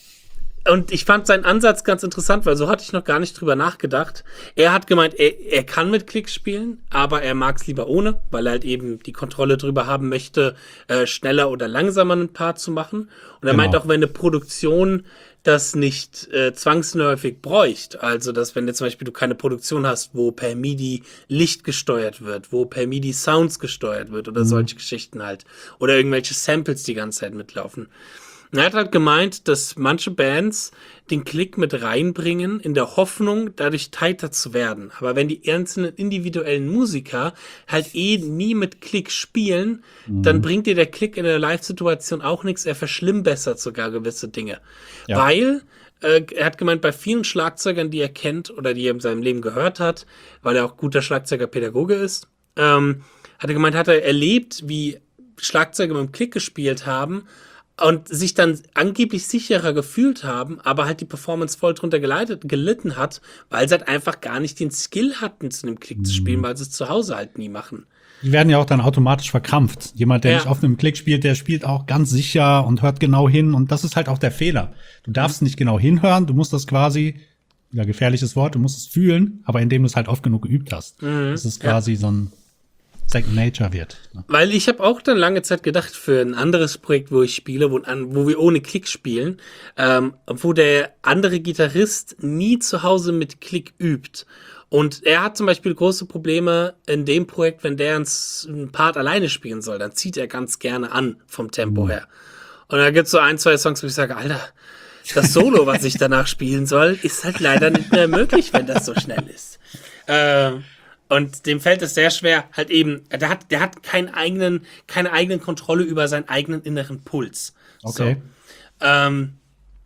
Und ich fand seinen Ansatz ganz interessant, weil so hatte ich noch gar nicht drüber nachgedacht. Er hat gemeint, er, er kann mit Klicks spielen, aber er mag es lieber ohne, weil er halt eben die Kontrolle drüber haben möchte, äh, schneller oder langsamer einen Part zu machen. Und er genau. meint auch, wenn eine Produktion das nicht äh, zwangsläufig bräucht, also dass wenn du zum Beispiel du keine Produktion hast, wo per MIDI Licht gesteuert wird, wo per MIDI Sounds gesteuert wird oder mhm. solche Geschichten halt, oder irgendwelche Samples die ganze Zeit mitlaufen. Er hat halt gemeint, dass manche Bands den Klick mit reinbringen, in der Hoffnung, dadurch tighter zu werden. Aber wenn die einzelnen individuellen Musiker halt eh nie mit Klick spielen, mhm. dann bringt dir der Klick in der Live-Situation auch nichts. Er verschlimmbessert sogar gewisse Dinge. Ja. Weil, äh, er hat gemeint, bei vielen Schlagzeugern, die er kennt oder die er in seinem Leben gehört hat, weil er auch guter Schlagzeugerpädagoge ist, ähm, hat er gemeint, hat er erlebt, wie Schlagzeuger mit dem Klick gespielt haben, und sich dann angeblich sicherer gefühlt haben, aber halt die Performance voll drunter geleitet, gelitten hat, weil sie halt einfach gar nicht den Skill hatten, zu einem Klick zu spielen, weil sie es zu Hause halt nie machen. Die werden ja auch dann automatisch verkrampft. Jemand, der ja. nicht auf einem Klick spielt, der spielt auch ganz sicher und hört genau hin. Und das ist halt auch der Fehler. Du darfst mhm. nicht genau hinhören, du musst das quasi, ja, gefährliches Wort, du musst es fühlen, aber indem du es halt oft genug geübt hast. Mhm. Das ist quasi ja. so ein Second Nature wird. Ne? Weil ich habe auch dann lange Zeit gedacht, für ein anderes Projekt, wo ich spiele, wo, wo wir ohne Klick spielen, ähm, wo der andere Gitarrist nie zu Hause mit Klick übt. Und er hat zum Beispiel große Probleme in dem Projekt, wenn der einen Part alleine spielen soll, dann zieht er ganz gerne an vom Tempo mhm. her. Und da gibt's so ein, zwei Songs, wo ich sage, Alter, das Solo, was ich danach spielen soll, ist halt leider nicht mehr möglich, wenn das so schnell ist. Ähm, Und dem fällt es sehr schwer, halt eben, der hat, der hat keinen eigenen, keine eigenen Kontrolle über seinen eigenen inneren Puls. Okay. So. Ähm,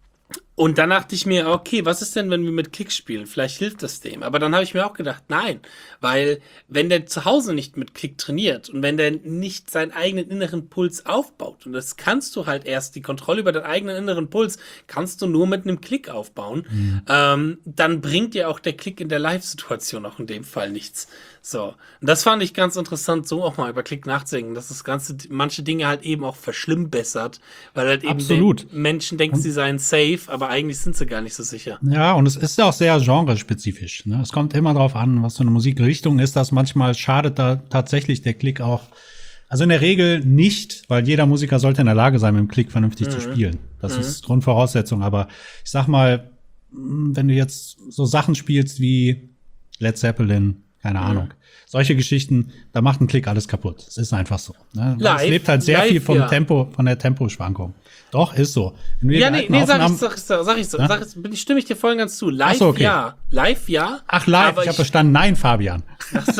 und dann dachte ich mir, okay, was ist denn, wenn wir mit Klick spielen? Vielleicht hilft das dem. Aber dann habe ich mir auch gedacht, nein, weil wenn der zu Hause nicht mit Klick trainiert und wenn der nicht seinen eigenen inneren Puls aufbaut, und das kannst du halt erst, die Kontrolle über deinen eigenen inneren Puls kannst du nur mit einem Klick aufbauen, mhm. ähm, dann bringt dir auch der Klick in der Live-Situation auch in dem Fall nichts. So, und das fand ich ganz interessant, so auch mal über Klick nachzudenken, dass das Ganze manche Dinge halt eben auch verschlimmbessert, weil halt eben Absolut. Menschen denken, sie seien safe, aber eigentlich sind sie gar nicht so sicher. Ja, und es ist ja auch sehr genrespezifisch. Ne? Es kommt immer darauf an, was für eine Musikrichtung ist das. Manchmal schadet da tatsächlich der Klick auch. Also in der Regel nicht, weil jeder Musiker sollte in der Lage sein, mit dem Klick vernünftig mhm. zu spielen. Das mhm. ist Grundvoraussetzung. Aber ich sag mal, wenn du jetzt so Sachen spielst wie Led Zeppelin, keine Ahnung. Solche Geschichten, da macht ein Klick alles kaputt. Es ist einfach so. Ne? Live, es lebt halt sehr live, viel vom ja. Tempo, von der Temposchwankung. Doch, ist so. Wenn wir Ja, die nee, alten nee, sag ich, Aufnahmen- sag ich, sag ich, sag ich, bin ich, stimme ich dir voll und ganz zu. Live, Ach so, okay. ja. Live, ja. Ach, live, aber ich habe verstanden. Nein, Fabian. Ach so.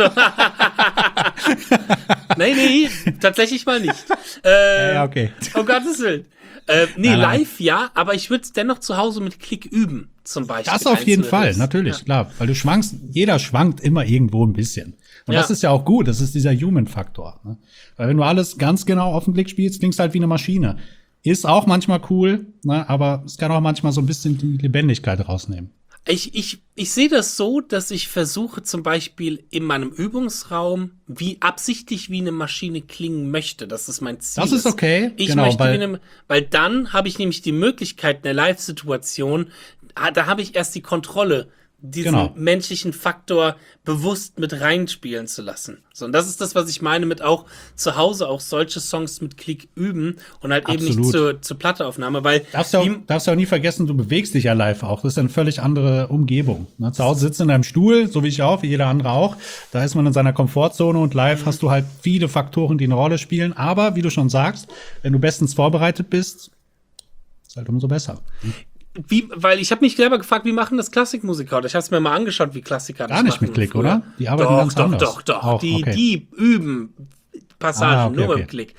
nee, nee, tatsächlich mal nicht. Äh, Ja, okay. Um Gottes Willen. Äh, nee, Nein, nein. live, ja, aber ich würde es dennoch zu Hause mit Klick üben, zum Beispiel. Das auf jeden einzelne Fall, Riffs. natürlich, Ja. klar. Weil du schwankst, jeder schwankt immer irgendwo ein bisschen. Und Ja. das ist ja auch gut, das ist dieser Human-Faktor. Ne? Weil wenn du alles ganz genau auf den Klick spielst, klingst halt wie eine Maschine. Ist auch manchmal cool, ne? Aber es kann auch manchmal so ein bisschen die Lebendigkeit rausnehmen. Ich, ich, ich sehe das so, dass ich versuche zum Beispiel in meinem Übungsraum wie absichtlich wie eine Maschine klingen möchte. Das ist mein Ziel. Das ist okay, Ich genau, möchte weil- wie eine, weil dann habe ich nämlich die Möglichkeit in der Live-Situation, ah, da habe ich erst die Kontrolle, diesen Genau. menschlichen Faktor bewusst mit reinspielen zu lassen. So, und das ist das, was ich meine mit auch zu Hause auch solche Songs mit Klick üben und halt eben nicht Absolut. zur, zur Platteaufnahme, weil Darfst du auch, die- darfst du auch nie vergessen, du bewegst dich ja live auch. Das ist eine völlig andere Umgebung. Ne? Zu Hause sitzt du in deinem Stuhl, so wie ich auch, wie jeder andere auch. Da ist man in seiner Komfortzone und live hast du halt viele Faktoren, die eine Rolle spielen. Aber wie du schon sagst, wenn du bestens vorbereitet bist, ist halt umso besser. Wie, weil ich habe mich selber gefragt, wie machen das Klassikmusiker? Oder ich habe es mir mal angeschaut, wie Klassiker das Gar nicht machen mit Klick, früher. oder? Die arbeiten doch, ganz doch, anders. Doch, doch, Auch, die, okay. die üben Passagen Ah, okay, nur okay. mit Klick.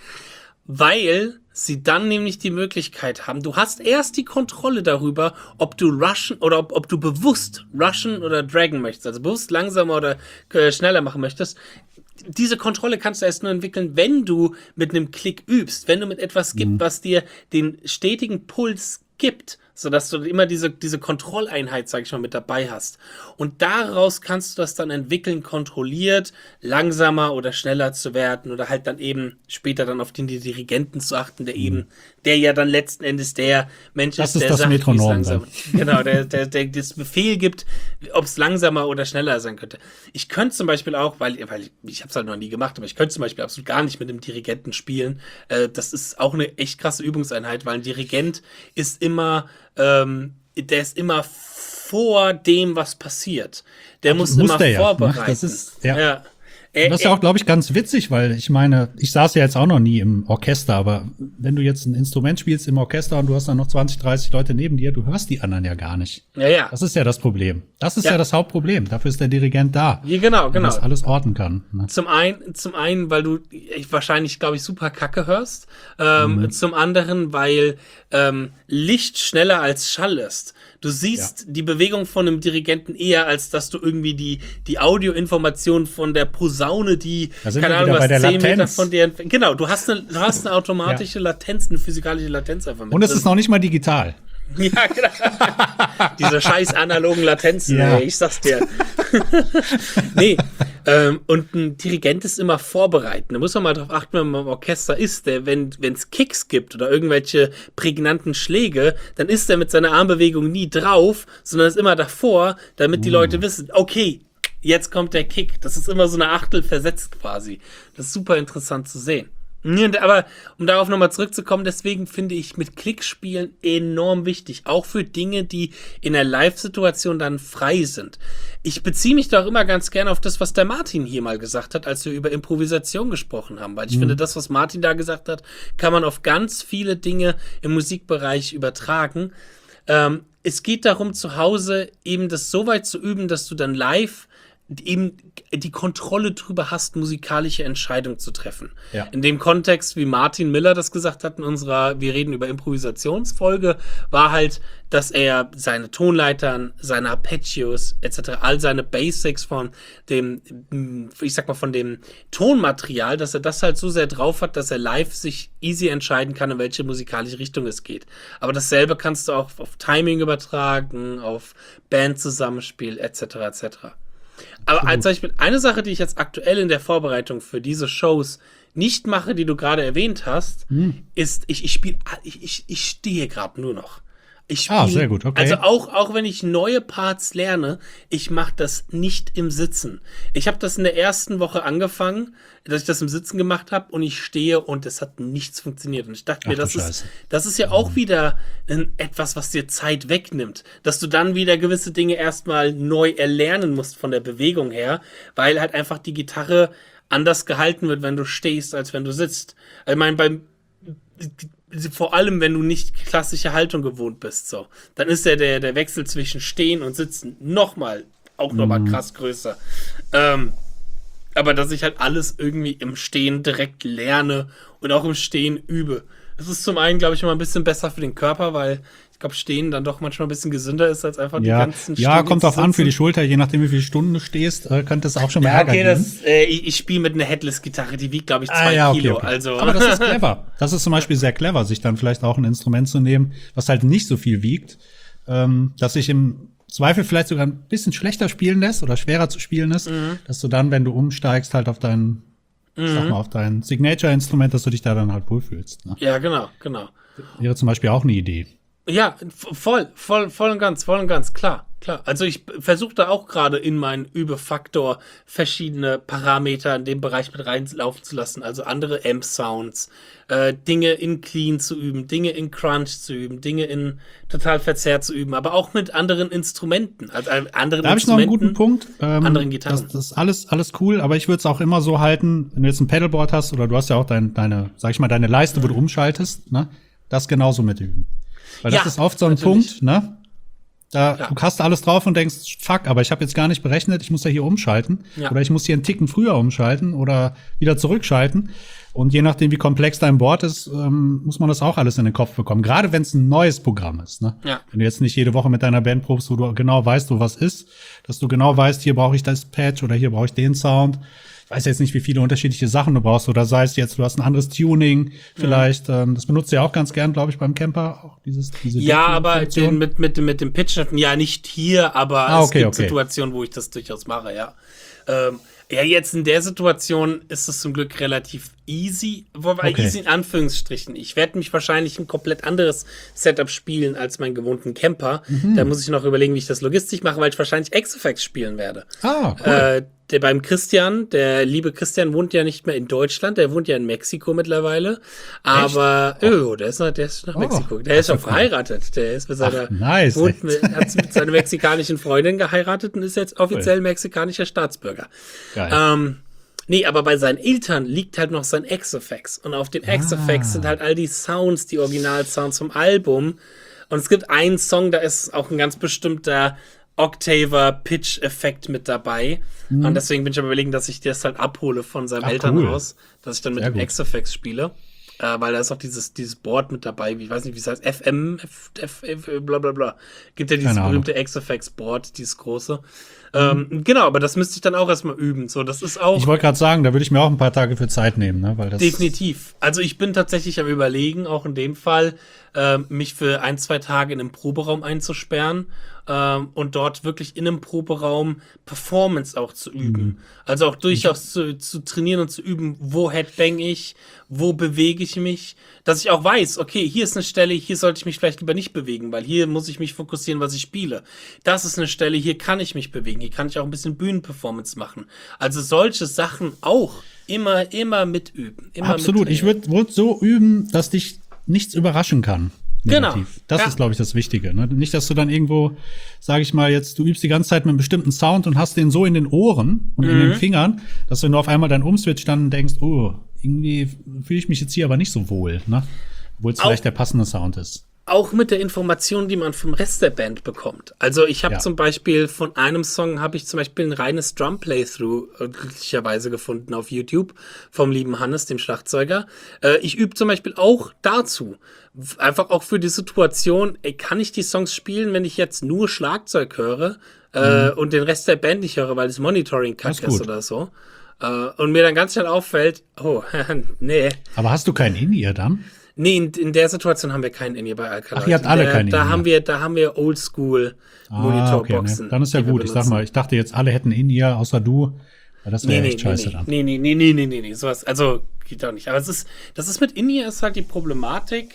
Weil sie dann nämlich die Möglichkeit haben, du hast erst die Kontrolle darüber, ob du rushen oder ob, ob du bewusst rushen oder draggen möchtest, also bewusst langsamer oder äh, schneller machen möchtest. Diese Kontrolle kannst du erst nur entwickeln, wenn du mit einem Klick übst, wenn du mit etwas gibt, Mhm. was dir den stetigen Puls gibt, sodass du immer diese, diese Kontrolleinheit, sag ich mal, mit dabei hast. Und daraus kannst du das dann entwickeln, kontrolliert, langsamer oder schneller zu werden oder halt dann eben später dann auf den Dirigenten zu achten, der eben, der ja dann letzten Endes der Mensch Das ist, ist der das sagt, wie es Metronom langsam. Genau, der, der, der das Befehl gibt, ob es langsamer oder schneller sein könnte. Ich könnte zum Beispiel auch, weil, weil ich, ich habe es halt noch nie gemacht, aber ich könnte zum Beispiel absolut gar nicht mit einem Dirigenten spielen. Äh, das ist auch eine echt krasse Übungseinheit, weil ein Dirigent ist immer, ähm, der ist immer vor dem, was passiert. Der muss muss immer der ja, ne? vorbereiten. Das ist- ja. ja. Äh, Das ist ja auch, glaube ich, ganz witzig, weil ich meine, ich saß ja jetzt auch noch nie im Orchester, aber wenn du jetzt ein Instrument spielst im Orchester und du hast dann noch zwanzig, dreißig Leute neben dir, du hörst die anderen ja gar nicht. ja, ja. Das ist ja das Problem. Das ist ja, Ja. das Hauptproblem. Dafür ist der Dirigent da. Ja, genau, Der genau. das alles orten kann. Ne? Zum einen, zum einen, weil du ich, wahrscheinlich, glaube ich, super Kacke hörst. Ähm, Mhm. Zum anderen, weil ähm, Licht schneller als Schall ist. Du siehst die Bewegung von einem Dirigenten eher, als dass du irgendwie die, die Audioinformation von der Posaune, die, Da sind keine wir Ahnung, wieder was bei der zehn Meter Latenz. von dir entfernt. Genau, du hast eine, du hast eine automatische Latenz, eine physikalische Latenz einfach mit Und es drin. ist noch nicht mal digital. Ja, genau. Diese scheiß analogen Latenzen, Ja. ey, ich sag's dir. nee, ähm, und ein Dirigent ist immer vorbereiten. Da muss man mal drauf achten, wenn man im Orchester ist, der, wenn es Kicks gibt oder irgendwelche prägnanten Schläge, dann ist er mit seiner Armbewegung nie drauf, sondern ist immer davor, damit die Leute wissen, okay, jetzt kommt der Kick. Das ist immer so eine Achtel versetzt quasi. Das ist super interessant zu sehen. Nee, aber um darauf nochmal zurückzukommen, deswegen finde ich mit Klickspielen enorm wichtig. Auch für Dinge, die in der Live-Situation dann frei sind. Ich beziehe mich da auch immer ganz gerne auf das, was der Martin hier mal gesagt hat, als wir über Improvisation gesprochen haben. Weil ich Mhm. finde, das, was Martin da gesagt hat, kann man auf ganz viele Dinge im Musikbereich übertragen. Ähm, es geht darum, zu Hause eben das so weit zu üben, dass du dann live eben die Kontrolle drüber hast, musikalische Entscheidungen zu treffen. Ja. In dem Kontext, wie Martin Miller das gesagt hat in unserer Wir reden über Improvisationsfolge, war halt, dass er seine Tonleitern, seine Arpeggios et cetera, all seine Basics von dem, ich sag mal, von dem Tonmaterial, dass er das halt so sehr drauf hat, dass er live sich easy entscheiden kann, in welche musikalische Richtung es geht. Aber dasselbe kannst du auch auf Timing übertragen, auf Bandzusammenspiel et cetera et cetera. Aber als Beispiel, eine Sache, die ich jetzt aktuell in der Vorbereitung für diese Shows nicht mache, die du gerade erwähnt hast, Hm. ist, ich, ich spiele, ich, ich, ich stehe gerade nur noch. Ich spiel, Ah, sehr gut, okay. Also auch, auch wenn ich neue Parts lerne, ich mache das nicht im Sitzen. Ich habe das in der ersten Woche angefangen, dass ich das im Sitzen gemacht habe und ich stehe und es hat nichts funktioniert. Und ich dachte Ach, mir, du das ist, Scheiße. das ist ja auch wieder ein, etwas, was dir Zeit wegnimmt. Dass du dann wieder gewisse Dinge erstmal neu erlernen musst von der Bewegung her, weil halt einfach die Gitarre anders gehalten wird, wenn du stehst, als wenn du sitzt. Also ich meine, beim vor allem, wenn du nicht klassische Haltung gewohnt bist, so, dann ist ja der, der Wechsel zwischen Stehen und Sitzen nochmal, auch nochmal krass größer. Ähm, aber dass ich halt alles irgendwie im Stehen direkt lerne und auch im Stehen übe. Das ist zum einen, glaube ich, immer ein bisschen besser für den Körper, weil ich glaube, Stehen dann doch manchmal ein bisschen gesünder ist, als einfach die Ja, ganzen ja Stunden kommt zu drauf an, für die sitzen. Schulter, je nachdem, wie viele Stunden du stehst, äh, könnte es auch schon mal Ja, Ärger okay, geben. das, äh, ich, ich spiele mit einer Headless-Gitarre, die wiegt, glaube ich, zwei Ah, ja, okay, Kilo. okay. Also. Aber das ist clever. Das ist zum Beispiel sehr clever, sich dann vielleicht auch ein Instrument zu nehmen, was halt nicht so viel wiegt, ähm, dass sich im Zweifel vielleicht sogar ein bisschen schlechter spielen lässt oder schwerer zu spielen ist, Mhm. dass du dann, wenn du umsteigst, halt auf dein, ich sag mal, auf dein Signature-Instrument, dass du dich da dann halt wohlfühlst. Ne? Ja, genau, genau. Wäre zum Beispiel auch eine Idee. Ja, v- voll, voll, voll und ganz, voll und ganz, klar, klar. Also ich versuche da auch gerade in meinen Übefaktor verschiedene Parameter in dem Bereich mit reinlaufen zu lassen. Also andere Amp-Sounds, äh, Dinge in Clean zu üben, Dinge in Crunch zu üben, Dinge in total verzerrt zu üben, aber auch mit anderen Instrumenten, also äh, anderen Da habe ich noch einen Instrumenten. guten Punkt. Ähm, anderen Gitarren. Das, das ist alles, alles cool, aber ich würde es auch immer so halten, wenn du jetzt ein Pedalboard hast oder du hast ja auch dein, deine, sag ich mal, deine Leiste, wo du umschaltest, ne? Das genauso mitüben. Weil das Ja, ist oft so ein natürlich. Punkt, ne? Da Ja. du hast alles drauf und denkst, fuck, aber ich habe jetzt gar nicht berechnet, ich muss ja hier umschalten. Ja. Oder ich muss hier einen Ticken früher umschalten oder wieder zurückschalten. Und je nachdem, wie komplex dein Board ist, ähm, muss man das auch alles in den Kopf bekommen. Gerade wenn es ein neues Programm ist. Ne? Ja. Wenn du jetzt nicht jede Woche mit deiner Band probst, wo du genau weißt, wo was ist, dass du genau weißt, hier brauche ich das Patch oder hier brauche ich den Sound. Ich weiß jetzt nicht, wie viele unterschiedliche Sachen du brauchst. Oder sei es jetzt, du hast ein anderes Tuning vielleicht. Ähm, das benutzt du ja auch ganz gern, glaube ich, beim Camper. Auch dieses, diese Ja, aber Funktion. den, mit, mit, mit dem Pitch, ja, nicht hier, aber Ah, es okay, gibt okay. Situationen, wo ich das durchaus mache, ja. Ähm, ja, jetzt in der Situation ist es zum Glück relativ easy, wobei Okay. easy in Anführungsstrichen. Ich werde mich wahrscheinlich ein komplett anderes Setup spielen als meinen gewohnten Camper. Mhm. Da muss ich noch überlegen, wie ich das logistisch mache, weil ich wahrscheinlich X-Effects spielen werde. Ah, cool. Äh, der beim Christian, der liebe Christian wohnt ja nicht mehr in Deutschland, der wohnt ja in Mexiko mittlerweile. Aber, oh, der ist nach, der ist nach Oh, Mexiko. Der das ist auch ist ja cool. verheiratet. Der ist mit seiner, Ach, nice, wohnt echt. mit, hat mit seiner mexikanischen Freundin geheiratet und ist jetzt offiziell mexikanischer Staatsbürger. Geil. Ähm, nee, aber bei seinen Eltern liegt halt noch sein X-Effects. Und auf den X-Effects sind halt all die Sounds, die Original-Sounds vom Album. Und es gibt einen Song, da ist auch ein ganz bestimmter Octaver-Pitch-Effekt mit dabei. Und deswegen bin ich am Überlegen, dass ich das halt abhole von seinem Ach, Elternhaus, dass ich dann mit Sehr dem gut. X-Effects spiele. Äh, weil da ist auch dieses, dieses Board mit dabei, wie, ich weiß nicht, wie es heißt, F M, F, F, F, bla bla bla. Gibt ja dieses Keine Ahnung. berühmte X-Effects-Board, dieses große. Ähm, genau, aber das müsste ich dann auch erstmal üben. So, das ist auch. Ich wollte gerade sagen, da würde ich mir auch ein paar Tage für Zeit nehmen, ne? Weil das Definitiv. Also ich bin tatsächlich am Überlegen, auch in dem Fall, ähm, mich für ein, zwei Tage in einem Proberaum einzusperren ähm, und dort wirklich in einem Proberaum Performance auch zu üben. Also auch durchaus zu, zu trainieren und zu üben, wo headbang ich, wo bewege ich mich, dass ich auch weiß, okay, hier ist eine Stelle, hier sollte ich mich vielleicht lieber nicht bewegen, weil hier muss ich mich fokussieren, was ich spiele. Das ist eine Stelle, hier kann ich mich bewegen, hier kann ich auch ein bisschen Bühnenperformance machen. Also solche Sachen auch immer, immer mitüben. Immer absolut. Ich mittrainieren. würde würd so üben, dass dich nichts überraschen kann. Genau. Negativ. Das Ja. ist, glaube ich, das Wichtige. Ne? Nicht, dass du dann irgendwo, sage ich mal, jetzt, du übst die ganze Zeit mit einem bestimmten Sound und hast den so in den Ohren und in Mhm. den Fingern, dass wenn du auf einmal dann umswitcht, dann denkst, oh, irgendwie fühle ich mich jetzt hier aber nicht so wohl, ne? Obwohl es Auch- vielleicht der passende Sound ist. Auch mit der Information, die man vom Rest der Band bekommt. Also ich habe Ja. zum Beispiel von einem Song habe ich zum Beispiel ein reines Drum-Playthrough äh, glücklicherweise gefunden auf YouTube vom lieben Hannes, dem Schlagzeuger. Äh, ich übe zum Beispiel auch dazu. W- Einfach auch für die Situation, ey, kann ich die Songs spielen, wenn ich jetzt nur Schlagzeug höre äh, und den Rest der Band nicht höre, weil das Monitoring Das kacke ist ist gut. oder so. Äh, und mir dann ganz schnell auffällt, oh, nee. Aber hast du kein In-Ear dann? Nee, in, in der Situation haben wir keinen In-Ear bei Alkaline. Ach, ihr habt alle da, keinen da In-Ear. haben wir, da haben wir Oldschool Ah, Monitorboxen. ne? Dann ist ja die wir gut. Ich sag benutzen. mal, ich dachte jetzt, alle hätten In-Ear, außer du. Ja, das wäre Nee, nee, echt nee, scheiße nee, dann. nee, nee, nee, nee, nee, nee, nee, sowas, also geht auch nicht. Aber es ist, das ist mit In-Ear ist halt die Problematik,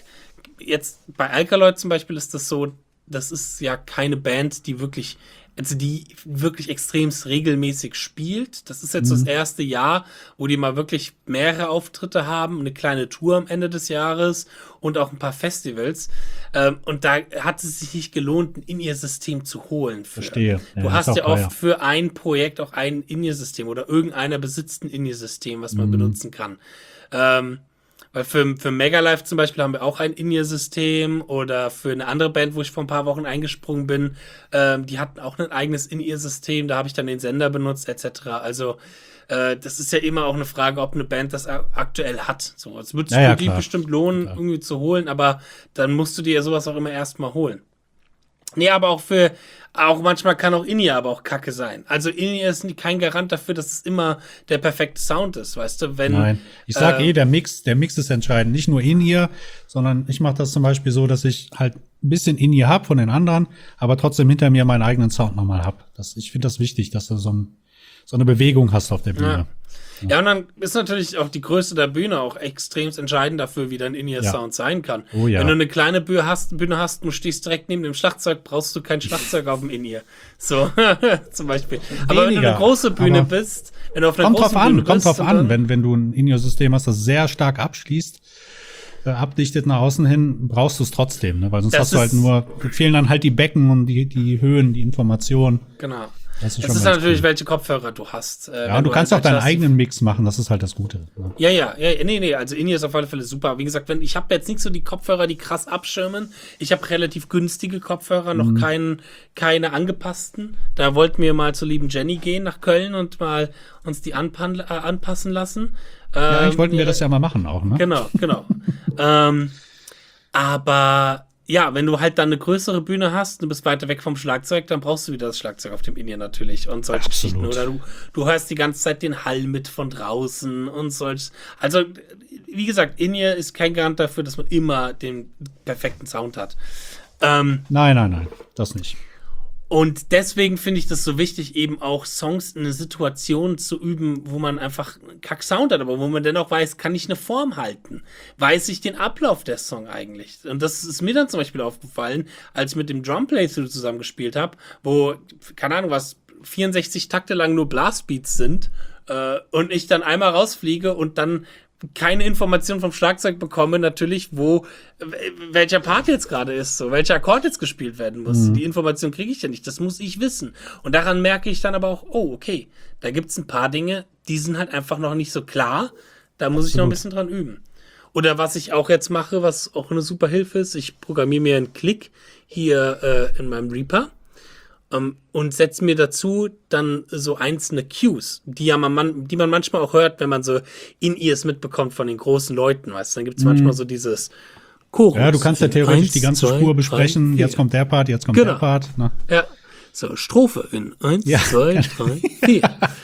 jetzt bei Alkaloid zum Beispiel ist das so, das ist ja keine Band, die wirklich, also die wirklich extremst regelmäßig spielt. Das ist jetzt mhm. das erste Jahr, wo die mal wirklich mehrere Auftritte haben, eine kleine Tour am Ende des Jahres und auch ein paar Festivals. Ähm, und da hat es sich nicht gelohnt, ein In-Ear-System zu holen. Für. Verstehe. Ja, du hast ja oft teuer. für ein Projekt auch ein In-Ear-System oder irgendeiner besitzt ein In-Ear-System, was man mhm. benutzen kann. Ähm, Weil für, für Megalife zum Beispiel haben wir auch ein In-Ear-System oder für eine andere Band, wo ich vor ein paar Wochen eingesprungen bin, ähm, die hatten auch ein eigenes In-Ear-System, da habe ich dann den Sender benutzt et cetera. Also äh, das ist ja immer auch eine Frage, ob eine Band das a- aktuell hat. So, es wird sich ja, ja, für die klar. bestimmt lohnen, Klar. irgendwie zu holen, aber dann musst du dir ja sowas auch immer erstmal holen. Nee, aber auch für, auch manchmal kann auch In-Ear aber auch Kacke sein. Also In-Ear ist kein Garant dafür, dass es immer der perfekte Sound ist, weißt du, wenn. Nein, ich sag äh, eh, der Mix, der Mix ist entscheidend. Nicht nur In-Ear, sondern ich mache das zum Beispiel so, dass ich halt ein bisschen In-Ear hab von den anderen, aber trotzdem hinter mir meinen eigenen Sound nochmal hab. Das, ich finde das wichtig, dass du so, ein, so eine Bewegung hast auf der Bühne. Ja. Ja, und dann ist natürlich auch die Größe der Bühne auch extrem entscheidend dafür, wie dein In-Ear-Sound Ja. sein kann. Oh ja. Wenn du eine kleine Bühne hast, Bühne hast und du stehst direkt neben dem Schlagzeug, brauchst du kein Schlagzeug auf dem In-Ear. So, zum Beispiel. Aber wenn du eine Weniger, große Bühne aber bist, wenn du auf einer Kommt großen drauf Bühne an, kommt bist, drauf und an, dann- wenn, wenn du ein In-Ear-System hast, das sehr stark abschließt, äh, abdichtet nach außen hin, brauchst du es trotzdem, ne? Weil sonst Das hast du halt ist- nur, fehlen dann halt die Becken und die, die Höhen, die Informationen. Genau. Das ist Es schon ist ganz natürlich, cool. welche Kopfhörer du hast. Äh, Ja, wenn und du kannst auch halt deinen welche hast, eigenen Mix machen, das ist halt das Gute. Ne? Ja, ja, ja, nee, nee, also In-Ear ist auf alle Fälle super. Wie gesagt, wenn ich habe jetzt nicht so die Kopfhörer, die krass abschirmen. Ich habe relativ günstige Kopfhörer, noch Mhm. kein, keine angepassten. Da wollten wir mal zur lieben Jenny gehen nach Köln und mal uns die anpan äh, anpassen lassen. Ja, Ähm, eigentlich wollten wir das ja mal machen auch, ne? Genau, genau. ähm, aber ja, wenn du halt dann eine größere Bühne hast, du bist weiter weg vom Schlagzeug, dann brauchst du wieder das Schlagzeug auf dem In-Ear natürlich und solche Absolut. Geschichten. Oder du, du hörst die ganze Zeit den Hall mit von draußen und solches. Also, wie gesagt, In-Ear ist kein Garant dafür, dass man immer den perfekten Sound hat. Ähm, Nein, nein, nein, das nicht. und deswegen finde ich das so wichtig, eben auch Songs in eine Situation zu üben, wo man einfach einen Kack-Sound hat, aber wo man dennoch weiß, kann ich eine Form halten? Weiß ich den Ablauf der Song eigentlich? Und das ist mir dann zum Beispiel aufgefallen, als ich mit dem Drum-Playthrough zusammengespielt habe, wo, keine Ahnung was, vierundsechzig Takte lang nur Blastbeats sind äh, und ich dann einmal rausfliege und dann keine Information vom Schlagzeug bekomme, natürlich, wo w- welcher Part jetzt gerade ist, so welcher Akkord jetzt gespielt werden muss. Mhm. Die Information kriege ich ja nicht, das muss ich wissen. Und daran merke ich dann aber auch, oh, okay, da gibt's ein paar Dinge, die sind halt einfach noch nicht so klar, da muss ich noch ein bisschen dran üben. Oder was ich auch jetzt mache, was auch eine super Hilfe ist, ich programmiere mir einen Klick hier äh, in meinem Reaper ähm, und setze mir dazu dann so einzelne Cues, die ja man, die man manchmal auch hört, wenn man so In-Ears mitbekommt von den großen Leuten, weißt du, dann gibt's manchmal so dieses Chorus. Ja, du kannst ja theoretisch Eins, die ganze zwei, Spur drei, besprechen. vier. Jetzt kommt der Part, jetzt kommt Genau. der Part. Ne? Ja, so Strophe in eins, Ja. zwei, drei, vier.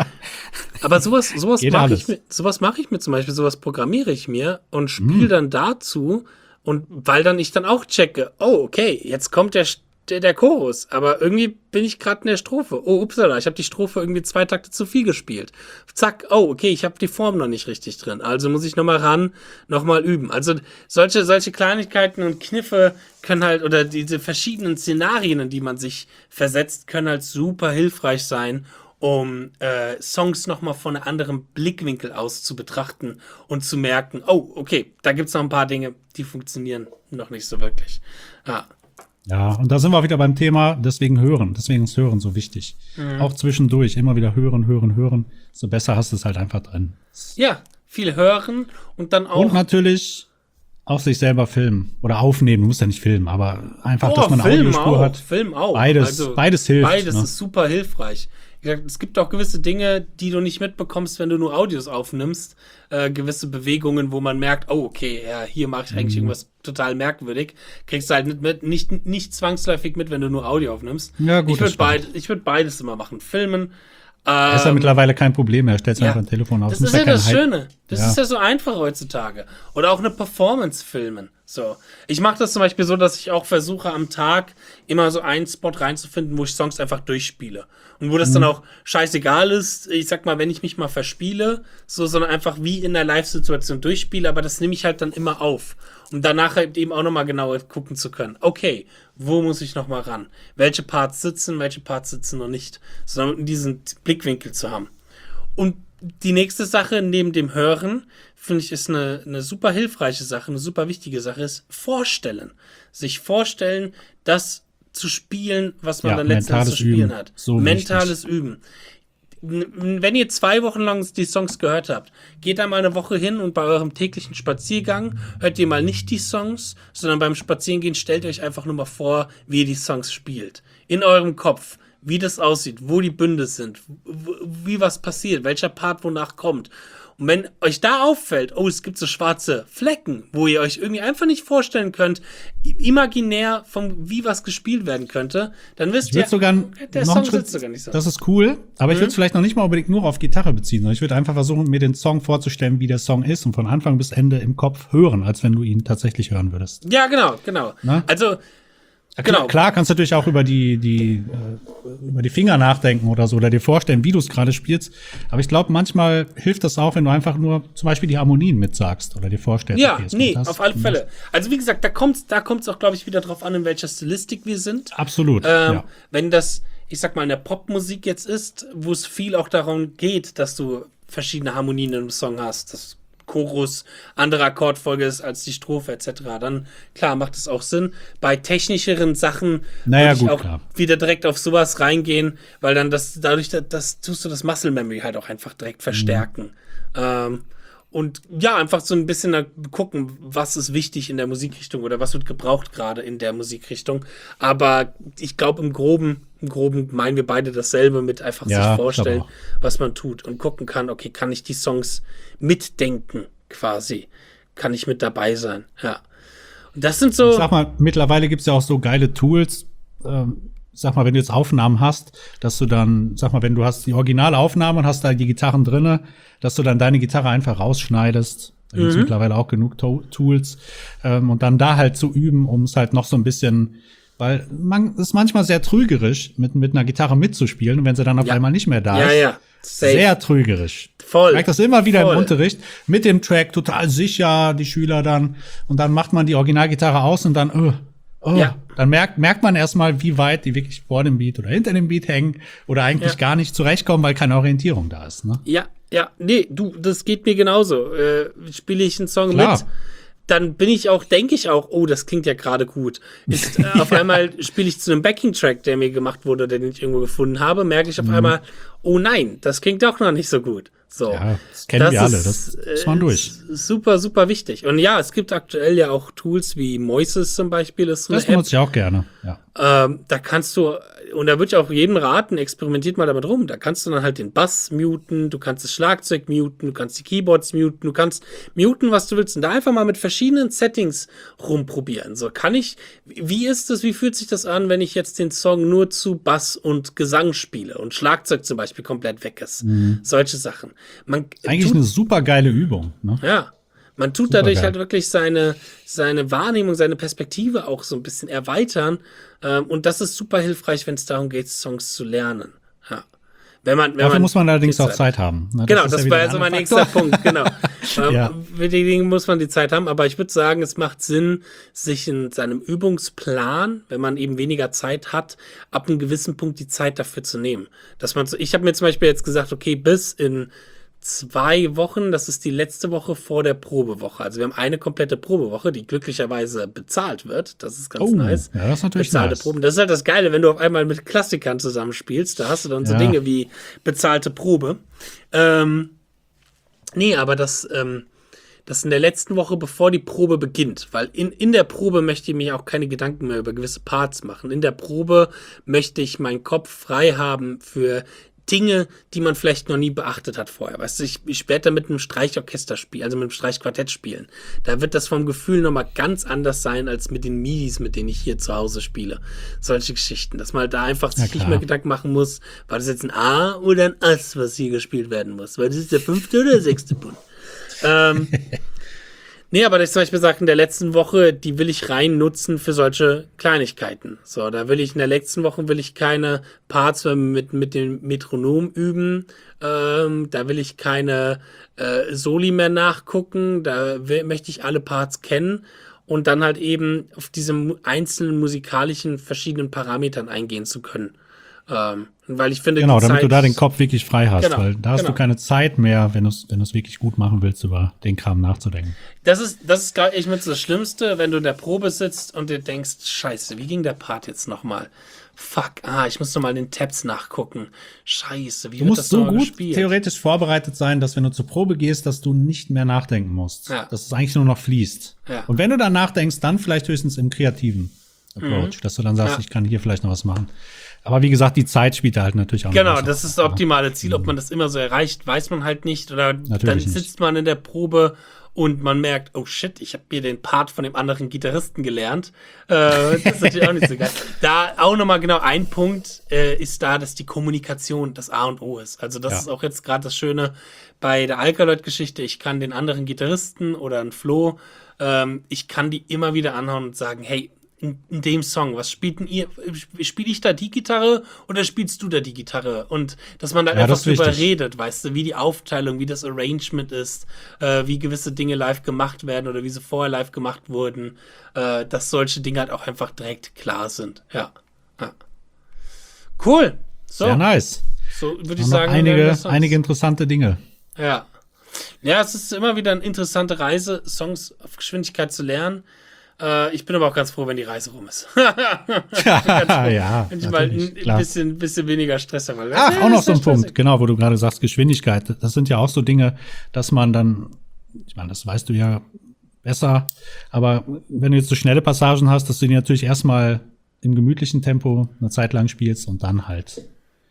Aber sowas, sowas Geht mache alles. ich mir, sowas mache ich mir zum Beispiel, sowas programmiere ich mir und spiele dann dazu und weil dann ich dann auch checke, oh, okay, jetzt kommt der, der, der Chorus, aber irgendwie bin ich gerade in der Strophe. Oh, upsala, ich habe die Strophe irgendwie zwei Takte zu viel gespielt. Zack, oh, okay, ich habe die Form noch nicht richtig drin, also muss ich nochmal ran, nochmal üben. Also solche, solche Kleinigkeiten und Kniffe können halt, oder diese verschiedenen Szenarien, in die man sich versetzt, können halt super hilfreich sein, um äh, Songs nochmal von einem anderen Blickwinkel aus zu betrachten und zu merken, oh, okay, da gibt's noch ein paar Dinge, die funktionieren noch nicht so wirklich. Ah. Ja, und da sind wir wieder beim Thema, deswegen hören. Deswegen ist Hören so wichtig. Mhm. Auch zwischendurch immer wieder hören, hören, hören. So besser hast du es halt einfach drin. Ja, viel hören und dann auch. Und natürlich auch sich selber filmen oder aufnehmen. Du musst ja nicht filmen, aber einfach, Oh, dass man eine Film Audiospur auch, hat. Film auch. Beides, Also, beides hilft. Beides ne? ist super hilfreich. Wie gesagt, es gibt auch gewisse Dinge, die du nicht mitbekommst, wenn du nur Audios aufnimmst. Äh, gewisse Bewegungen, wo man merkt, oh, okay, ja, hier mache ich eigentlich Mhm. irgendwas total merkwürdig. Kriegst du halt nicht, mit, nicht, nicht zwangsläufig mit, wenn du nur Audio aufnimmst. Ja, gut, ich das würde beid, ich würd beides immer machen. Filmen. Ähm, ist ja mittlerweile kein Problem mehr. Stellst ja, einfach ein Telefon auf. das Muss ist ja kein das Hype- Schöne. Das Ja. ist ja so einfach heutzutage. Oder auch eine Performance filmen. So. Ich mache das zum Beispiel so, dass ich auch versuche, am Tag immer so einen Spot reinzufinden, wo ich Songs einfach durchspiele. Und wo das mhm. dann auch scheißegal ist, ich sag mal, wenn ich mich mal verspiele, so, sondern einfach wie in der Live-Situation durchspiele, aber das nehme ich halt dann immer auf. Um danach halt eben auch nochmal genauer gucken zu können. Okay, wo muss ich nochmal ran? Welche Parts sitzen, welche Parts sitzen noch nicht? Sondern diesen Blickwinkel zu haben. Und die nächste Sache neben dem Hören, finde ich, ist eine, eine super hilfreiche Sache, eine super wichtige Sache, ist Vorstellen. Sich vorstellen, das zu spielen, was man ja, dann letztendlich zu spielen Üben. hat. So mentales wichtig. Üben. Wenn ihr zwei Wochen lang die Songs gehört habt, geht da mal eine Woche hin und bei eurem täglichen Spaziergang hört ihr mal nicht die Songs, sondern beim Spazierengehen stellt euch einfach nur mal vor, wie ihr die Songs spielt. In eurem Kopf, wie das aussieht, wo die Bünde sind, wie was passiert, welcher Part wonach kommt. Und wenn euch da auffällt, oh, es gibt so schwarze Flecken, wo ihr euch irgendwie einfach nicht vorstellen könnt, imaginär, vom, wie was gespielt werden könnte, dann wisst ihr, sogar der noch Song Schritt, sitzt sogar nicht so. Das ist cool, aber mhm. ich würde es vielleicht noch nicht mal unbedingt nur auf Gitarre beziehen, sondern ich würde einfach versuchen, mir den Song vorzustellen, wie der Song ist und von Anfang bis Ende im Kopf hören, als wenn du ihn tatsächlich hören würdest. Ja, genau, genau. Na? Also, Genau. Klar kannst du natürlich auch über die, die, äh, über die Finger nachdenken oder so oder dir vorstellen, wie du es gerade spielst. Aber ich glaube, manchmal hilft das auch, wenn du einfach nur zum Beispiel die Harmonien mitsagst oder dir vorstellst. Ja, okay, nee, das, auf alle Fälle. Also wie gesagt, da kommt's, da kommt's auch, glaube ich, wieder drauf an, in welcher Stilistik wir sind. Absolut, ähm, ja. Wenn das, ich sag mal, in der Popmusik jetzt ist, wo es viel auch darum geht, dass du verschiedene Harmonien im Song hast, das Chorus, andere Akkordfolge ist als die Strophe et cetera. Dann, klar, macht es auch Sinn. Bei technischeren Sachen naja, würde ich gut, auch klar. wieder direkt auf sowas reingehen, weil dann das, dadurch, das, das tust du das Muscle Memory halt auch einfach direkt verstärken. Mhm. Ähm, und ja, einfach so ein bisschen gucken, was ist wichtig in der Musikrichtung oder was wird gebraucht gerade in der Musikrichtung. Aber ich glaube, im Groben, im Groben meinen wir beide dasselbe mit einfach ja, sich vorstellen, was man tut und gucken kann, okay, kann ich die Songs mitdenken quasi? Kann ich mit dabei sein? Ja. Und das sind so. Ich sag mal, mittlerweile gibt's ja auch so geile Tools, ähm, sag mal, wenn du jetzt Aufnahmen hast, dass du dann, sag mal, wenn du hast die originale Aufnahme und hast da die Gitarren drinne, dass du dann deine Gitarre einfach rausschneidest. Da gibt's mhm. mittlerweile auch genug to- Tools. Ähm, und dann da halt zu üben, um es halt noch so ein bisschen, weil man ist manchmal sehr trügerisch, mit, mit einer Gitarre mitzuspielen. Und wenn sie dann auf ja. einmal nicht mehr da ja, ist, ja. Safe. Sehr trügerisch. Voll. Ich merke das immer wieder Voll. im Unterricht. Mit dem Track total sicher, die Schüler dann. Und dann macht man die Originalgitarre aus und dann, oh, oh. Ja. Dann merkt, merkt man erstmal, wie weit die wirklich vor dem Beat oder hinter dem Beat hängen oder eigentlich ja. gar nicht zurechtkommen, weil keine Orientierung da ist. Ne? Ja, ja. Nee, du, das geht mir genauso. Äh, spiele ich einen Song Klar. mit, dann bin ich auch, denke ich auch, oh, das klingt ja gerade gut. Ist, äh, auf einmal spiele ich zu einem Backing-Track, der mir gemacht wurde, den ich irgendwo gefunden habe, merke ich auf mhm. einmal, oh nein, das klingt doch noch nicht so gut. So. Ja, das kennen das wir alle, das ist man durch. Super, super wichtig. Und ja, es gibt aktuell ja auch Tools wie Moises zum Beispiel. Ist so das benutze ich auch gerne, ja. Ähm, da kannst du, und da würde ich auch jedem raten, experimentiert mal damit rum. Da kannst du dann halt den Bass muten, du kannst das Schlagzeug muten, du kannst die Keyboards muten, du kannst muten, was du willst. Und da einfach mal mit verschiedenen Settings rumprobieren. So, kann ich, wie ist das, wie fühlt sich das an, wenn ich jetzt den Song nur zu Bass und Gesang spiele und Schlagzeug zum Beispiel komplett weg ist? Mhm. Solche Sachen. Man Eigentlich tut, eine super geile Übung, ne? Ja. Man tut Super dadurch geil. halt wirklich seine, seine Wahrnehmung, seine Perspektive auch so ein bisschen erweitern. Ähm, und das ist super hilfreich, wenn es darum geht, Songs zu lernen. Ja. Wenn man, wenn Dafür man muss man allerdings auch Zeit haben. Ne? Genau, das, das ja war also mein nächster Punkt. Genau. ähm, ja. Für die Dinge muss man die Zeit haben. Aber ich würde sagen, es macht Sinn, sich in seinem Übungsplan, wenn man eben weniger Zeit hat, ab einem gewissen Punkt die Zeit dafür zu nehmen. Dass man so, ich habe mir zum Beispiel jetzt gesagt, okay, bis in zwei Wochen, das ist die letzte Woche vor der Probewoche. Also wir haben eine komplette Probewoche, die glücklicherweise bezahlt wird. Das ist ganz oh, nice. Ja, das ist natürlich bezahlte nice. Proben. Das ist halt das Geile, wenn du auf einmal mit Klassikern zusammenspielst. Da hast du dann so ja. Dinge wie bezahlte Probe. Ähm, nee, aber das, ähm, das in der letzten Woche, bevor die Probe beginnt. Weil in, in der Probe möchte ich mir auch keine Gedanken mehr über gewisse Parts machen. In der Probe möchte ich meinen Kopf frei haben für Dinge, die man vielleicht noch nie beachtet hat vorher. Weißt du, ich, ich später mit einem Streichorchester spielen, also mit einem Streichquartett spielen. Da wird das vom Gefühl nochmal ganz anders sein, als mit den Midis, mit denen ich hier zu Hause spiele. Solche Geschichten, dass man da einfach sich nicht mehr Gedanken machen muss, war das jetzt ein A oder ein Ass, was hier gespielt werden muss? Weil das ist der fünfte oder sechste Bund. ähm, Nee, aber das zum Beispiel sagt, in der letzten Woche, die will ich rein nutzen für solche Kleinigkeiten. So, da will ich in der letzten Woche will ich keine Parts mit, mit dem Metronom üben. Ähm, da will ich keine äh, Soli mehr nachgucken. Da will, möchte ich alle Parts kennen und dann halt eben auf diese mu- einzelnen musikalischen verschiedenen Parametern eingehen zu können. Ähm, weil ich finde, Genau, die damit Zeit, du da den Kopf wirklich frei hast, Genau, weil da hast genau. du keine Zeit mehr, wenn du es wenn du es wirklich gut machen willst, über den Kram nachzudenken. Das ist, das ist gar echt mit das Schlimmste, wenn du in der Probe sitzt und dir denkst, scheiße, wie ging der Part jetzt nochmal? Fuck, ah, ich muss nochmal in den Tabs nachgucken. Scheiße, wie Du wird musst das so nochmal gut gespielt? theoretisch vorbereitet sein, dass wenn du zur Probe gehst, dass du nicht mehr nachdenken musst. Ja. Dass es eigentlich nur noch fließt. Ja. Und wenn du dann nachdenkst, dann vielleicht höchstens im kreativen Approach, dass du dann sagst, Ja. ich kann hier vielleicht noch was machen. Aber wie gesagt, die Zeit spielt da halt natürlich auch Genau, noch. das ist das optimale Ziel. Ob man das immer so erreicht, weiß man halt nicht. Oder dann Natürlich sitzt nicht. man in der Probe und man merkt, oh shit, ich habe hier den Part von dem anderen Gitarristen gelernt. Äh, das ist natürlich auch nicht so geil. Da auch nochmal genau ein Punkt äh, ist da, dass die Kommunikation das A und O ist. Also das Ja. ist auch jetzt gerade das Schöne bei der Alkaloid-Geschichte. Ich kann den anderen Gitarristen oder einen Flo, ähm, ich kann die immer wieder anhauen und sagen, hey, in, in dem Song, was spielt denn ihr? Spiele ich da die Gitarre oder spielst du da die Gitarre? Und dass man da Ja, einfach das ist drüber wichtig. redet, weißt du, wie die Aufteilung, wie das Arrangement ist, äh, wie gewisse Dinge live gemacht werden oder wie sie vorher live gemacht wurden, äh, dass solche Dinge halt auch einfach direkt klar sind. Ja. ja. Cool. So, Sehr nice. so würde ich Haben noch sagen. wären einige, das Songs. einige interessante Dinge. Ja. Ja, es ist immer wieder eine interessante Reise, Songs auf Geschwindigkeit zu lernen. Äh, ich bin aber auch ganz froh, wenn die Reise rum ist. ja, Wenn ich mal ein natürlich, klar. bisschen, bisschen weniger Stress habe. weil- Ach, Ja, auch noch ist so ja ein Punkt, stressig. genau, wo du gerade sagst, Geschwindigkeit. Das sind ja auch so Dinge, dass man dann, ich meine, das weißt du ja besser, aber wenn du jetzt so schnelle Passagen hast, dass du die natürlich erstmal im gemütlichen Tempo eine Zeit lang spielst und dann halt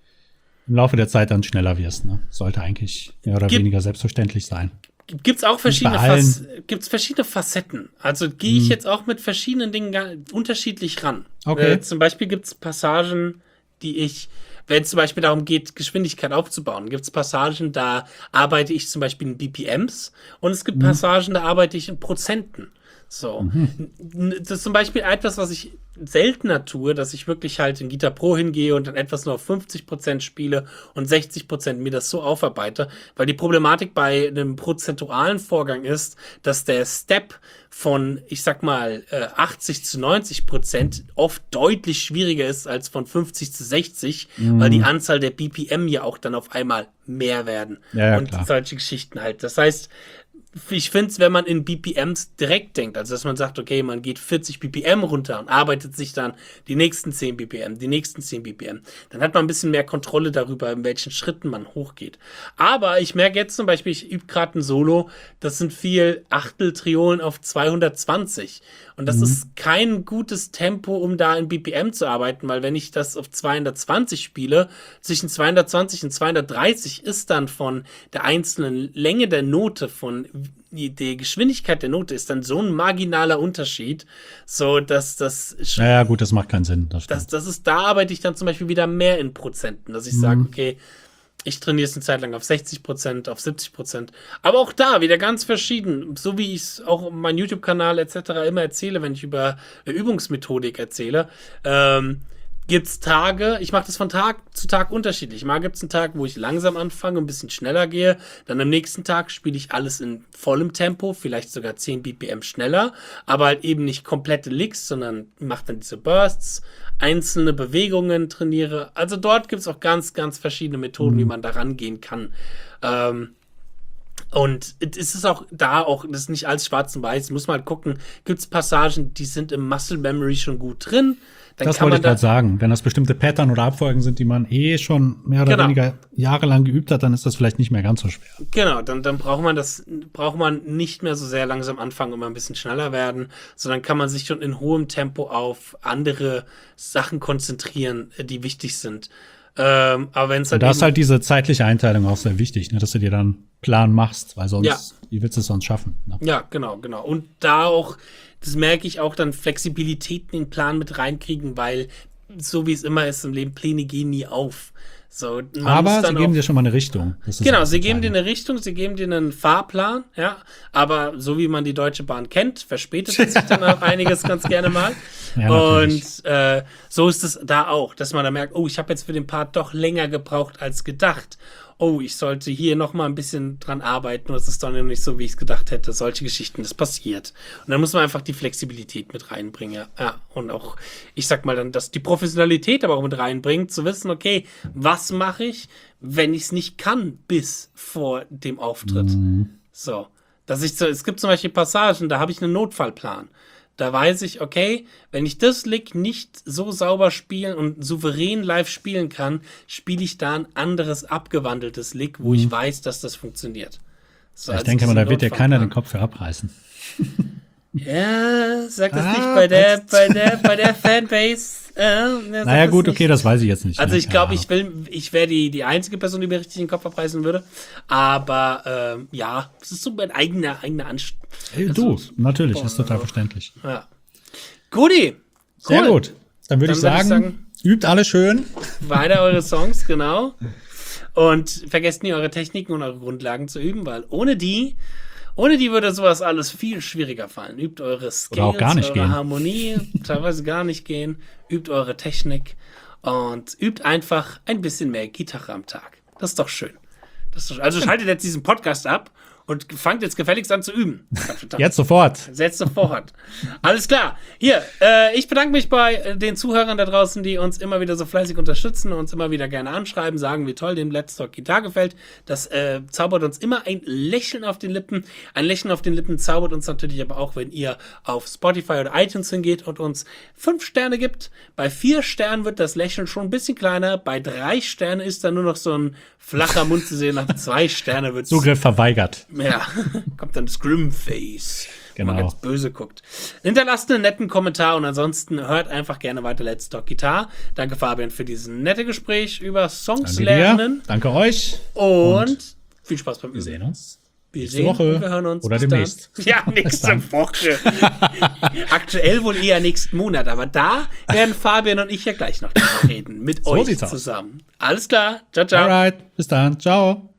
im Laufe der Zeit dann schneller wirst. Ne? Sollte eigentlich mehr oder Gibt- weniger selbstverständlich sein. Gibt's auch verschiedene, bei allen. Fac gibt's verschiedene Facetten. Also gehe ich jetzt auch mit verschiedenen Dingen gar- unterschiedlich ran. Okay. Äh, zum Beispiel gibt's Passagen, die ich, wenn es zum Beispiel darum geht, Geschwindigkeit aufzubauen, gibt's Passagen, da arbeite ich zum Beispiel in B P Ms und es gibt Passagen, da arbeite ich in Prozenten. So. N- Das ist zum Beispiel etwas, was ich seltener tue, dass ich wirklich halt in Guitar Pro hingehe und dann etwas nur auf fünfzig Prozent spiele und sechzig Prozent mir das so aufarbeite, weil die Problematik bei einem prozentualen Vorgang ist, dass der Step von, ich sag mal, äh, achtzig zu neunzig Prozent oft deutlich schwieriger ist als von fünfzig zu sechzig, weil die Anzahl der B P M ja auch dann auf einmal mehr werden. Ja, ja, und klar. solche Geschichten halt. Das heißt, ich finde es, wenn man in B P Ms direkt denkt, also dass man sagt, okay, man geht vierzig B P M runter und arbeitet sich dann die nächsten zehn B P M, die nächsten zehn B P M, dann hat man ein bisschen mehr Kontrolle darüber, in welchen Schritten man hochgeht. Aber ich merke jetzt zum Beispiel, ich übe gerade ein Solo, das sind viel Achtel-Triolen auf zweihundertzwanzig. Und das ist kein gutes Tempo, um da in B P M zu arbeiten, weil wenn ich das auf zweihundertzwanzig spiele, zwischen zweihundertzwanzig und zweihundertdreißig ist dann von der einzelnen Länge der Note, von die, die Geschwindigkeit der Note ist dann so ein marginaler Unterschied, so dass das schon Naja, gut, das macht keinen Sinn. Das das, stimmt. das ist, da arbeite ich dann zum Beispiel wieder mehr in Prozenten, dass ich sage, okay, ich trainiere es eine Zeit lang auf sechzig Prozent, auf siebzig Prozent. Aber auch da wieder ganz verschieden. So wie ich es auch auf meinem YouTube-Kanal et cetera immer erzähle, wenn ich über äh, Übungsmethodik erzähle, ähm, gibt es Tage, ich mache das von Tag zu Tag unterschiedlich. Mal gibt es einen Tag, wo ich langsam anfange und ein bisschen schneller gehe. Dann am nächsten Tag spiele ich alles in vollem Tempo, vielleicht sogar zehn B P M schneller, aber halt eben nicht komplette Licks, sondern mache dann diese Bursts, einzelne Bewegungen trainiere. Also dort gibt es auch ganz, ganz verschiedene Methoden, wie man da rangehen kann. Ähm, und es ist auch da auch, das ist nicht alles schwarz und weiß, muss man halt gucken, gibt es Passagen, die sind im Muscle Memory schon gut drin. Dann Das kann wollte man ich da, gerade sagen. Wenn das bestimmte Pattern oder Abfolgen sind, die man eh schon mehr oder Genau. weniger jahrelang geübt hat, dann ist das vielleicht nicht mehr ganz so schwer. Genau, dann, dann braucht man das, braucht man nicht mehr so sehr langsam anfangen und mal ein bisschen schneller werden, sondern kann man sich schon in hohem Tempo auf andere Sachen konzentrieren, die wichtig sind. Ähm, aber wenn es Und halt, da ist eben- halt diese zeitliche Einteilung auch sehr wichtig, ne, dass du dir dann einen Plan machst, weil sonst, Ja. wie willst du es sonst schaffen? Ne? Ja, genau, genau. Und da auch, das merke ich auch, dann Flexibilität in den Plan mit reinkriegen, weil so wie es immer ist im Leben, Pläne gehen nie auf. So, man Aber muss sie dann geben auch, dir schon mal eine Richtung. Das ist genau, auch sie geben dir total- eine Richtung, sie geben dir einen Fahrplan, ja. Aber so wie man die Deutsche Bahn kennt, verspätet es sich dann auch einiges ganz gerne mal. Ja, natürlich. Und äh, so ist es da auch, dass man da merkt, oh, ich habe jetzt für den Part doch länger gebraucht als gedacht. Oh, ich sollte hier noch mal ein bisschen dran arbeiten und es ist doch noch nicht so, wie ich es gedacht hätte. Solche Geschichten, das passiert. Und dann muss man einfach die Flexibilität mit reinbringen. Ja, ja. Und auch, ich sag mal dann, dass die Professionalität aber auch mit reinbringt, zu wissen, okay, was mache ich, wenn ich es nicht kann, bis vor dem Auftritt. Mhm. So, dass ich so, es gibt zum Beispiel Passagen, da habe ich einen Notfallplan. Da weiß ich, okay, wenn ich das Lick nicht so sauber spielen und souverän live spielen kann, spiele ich da ein anderes abgewandeltes Lick, wo ich weiß, dass das funktioniert. So, Ich also denke mal, diesen da wird dir keiner den Notfallplan. Kopf für abreißen. Ja, sag das Ah, nicht bei der, jetzt. bei der, bei der Fanbase. Äh, ja, sag Naja, das gut, nicht. okay, das weiß ich jetzt nicht. Also ne? ich glaube, Ja. ich will, ich wäre die, die einzige Person, die mir richtig den Kopf abreißen würde. Aber ähm, ja, es ist so mein eigener, eigener Anspruch. Hey, du, natürlich, ist total verständlich. Ja. Guti. Sehr Cool. gut. Dann würde Dann ich würd ich sagen, sagen- übt alle schön. Weiter eure Songs, genau. Und vergesst nie, eure Techniken und eure Grundlagen zu üben, weil ohne die, ohne die würde sowas alles viel schwieriger fallen. Übt eure Skills, auch gar nicht eure gehen. Harmonie, teilweise gar nicht gehen. Übt eure Technik und übt einfach ein bisschen mehr Gitarre am Tag. Das ist doch schön. Das ist doch, also schaltet jetzt diesen Podcast ab und fangt jetzt gefälligst an zu üben. Verdammt. Jetzt sofort. Setzt sofort. Alles klar. Hier, äh, ich bedanke mich bei äh, den Zuhörern da draußen, die uns immer wieder so fleißig unterstützen, uns immer wieder gerne anschreiben, sagen, wie toll dem Let's Talk Guitar gefällt. Das äh, zaubert uns immer ein Lächeln auf den Lippen. Ein Lächeln auf den Lippen zaubert uns natürlich aber auch, wenn ihr auf Spotify oder iTunes hingeht und uns fünf Sterne gibt. Bei vier Sternen wird das Lächeln schon ein bisschen kleiner. Bei drei Sternen ist dann nur noch so ein flacher Mund zu sehen. Nach zwei Sternen wird es Zugriff verweigert. ja, kommt dann das Grimface, wenn man Genau. ganz böse guckt. Hinterlasst einen netten Kommentar und ansonsten hört einfach gerne weiter Let's Talk Guitar. Danke Fabian für diesen nette Gespräch über Songs Danke lernen dir. Danke euch. und, viel Spaß beim Wir Üben. sehen uns. Wir nächste sehen Woche. und wir hören uns. Oder Bis demnächst. Dann. Ja, nächste Woche. Aktuell wohl eher nächsten Monat, aber da werden Fabian und ich ja gleich noch drüber reden. Mit So euch sieht's aus. zusammen. Alles klar. Ciao, ciao. Alright. Bis dann. Ciao.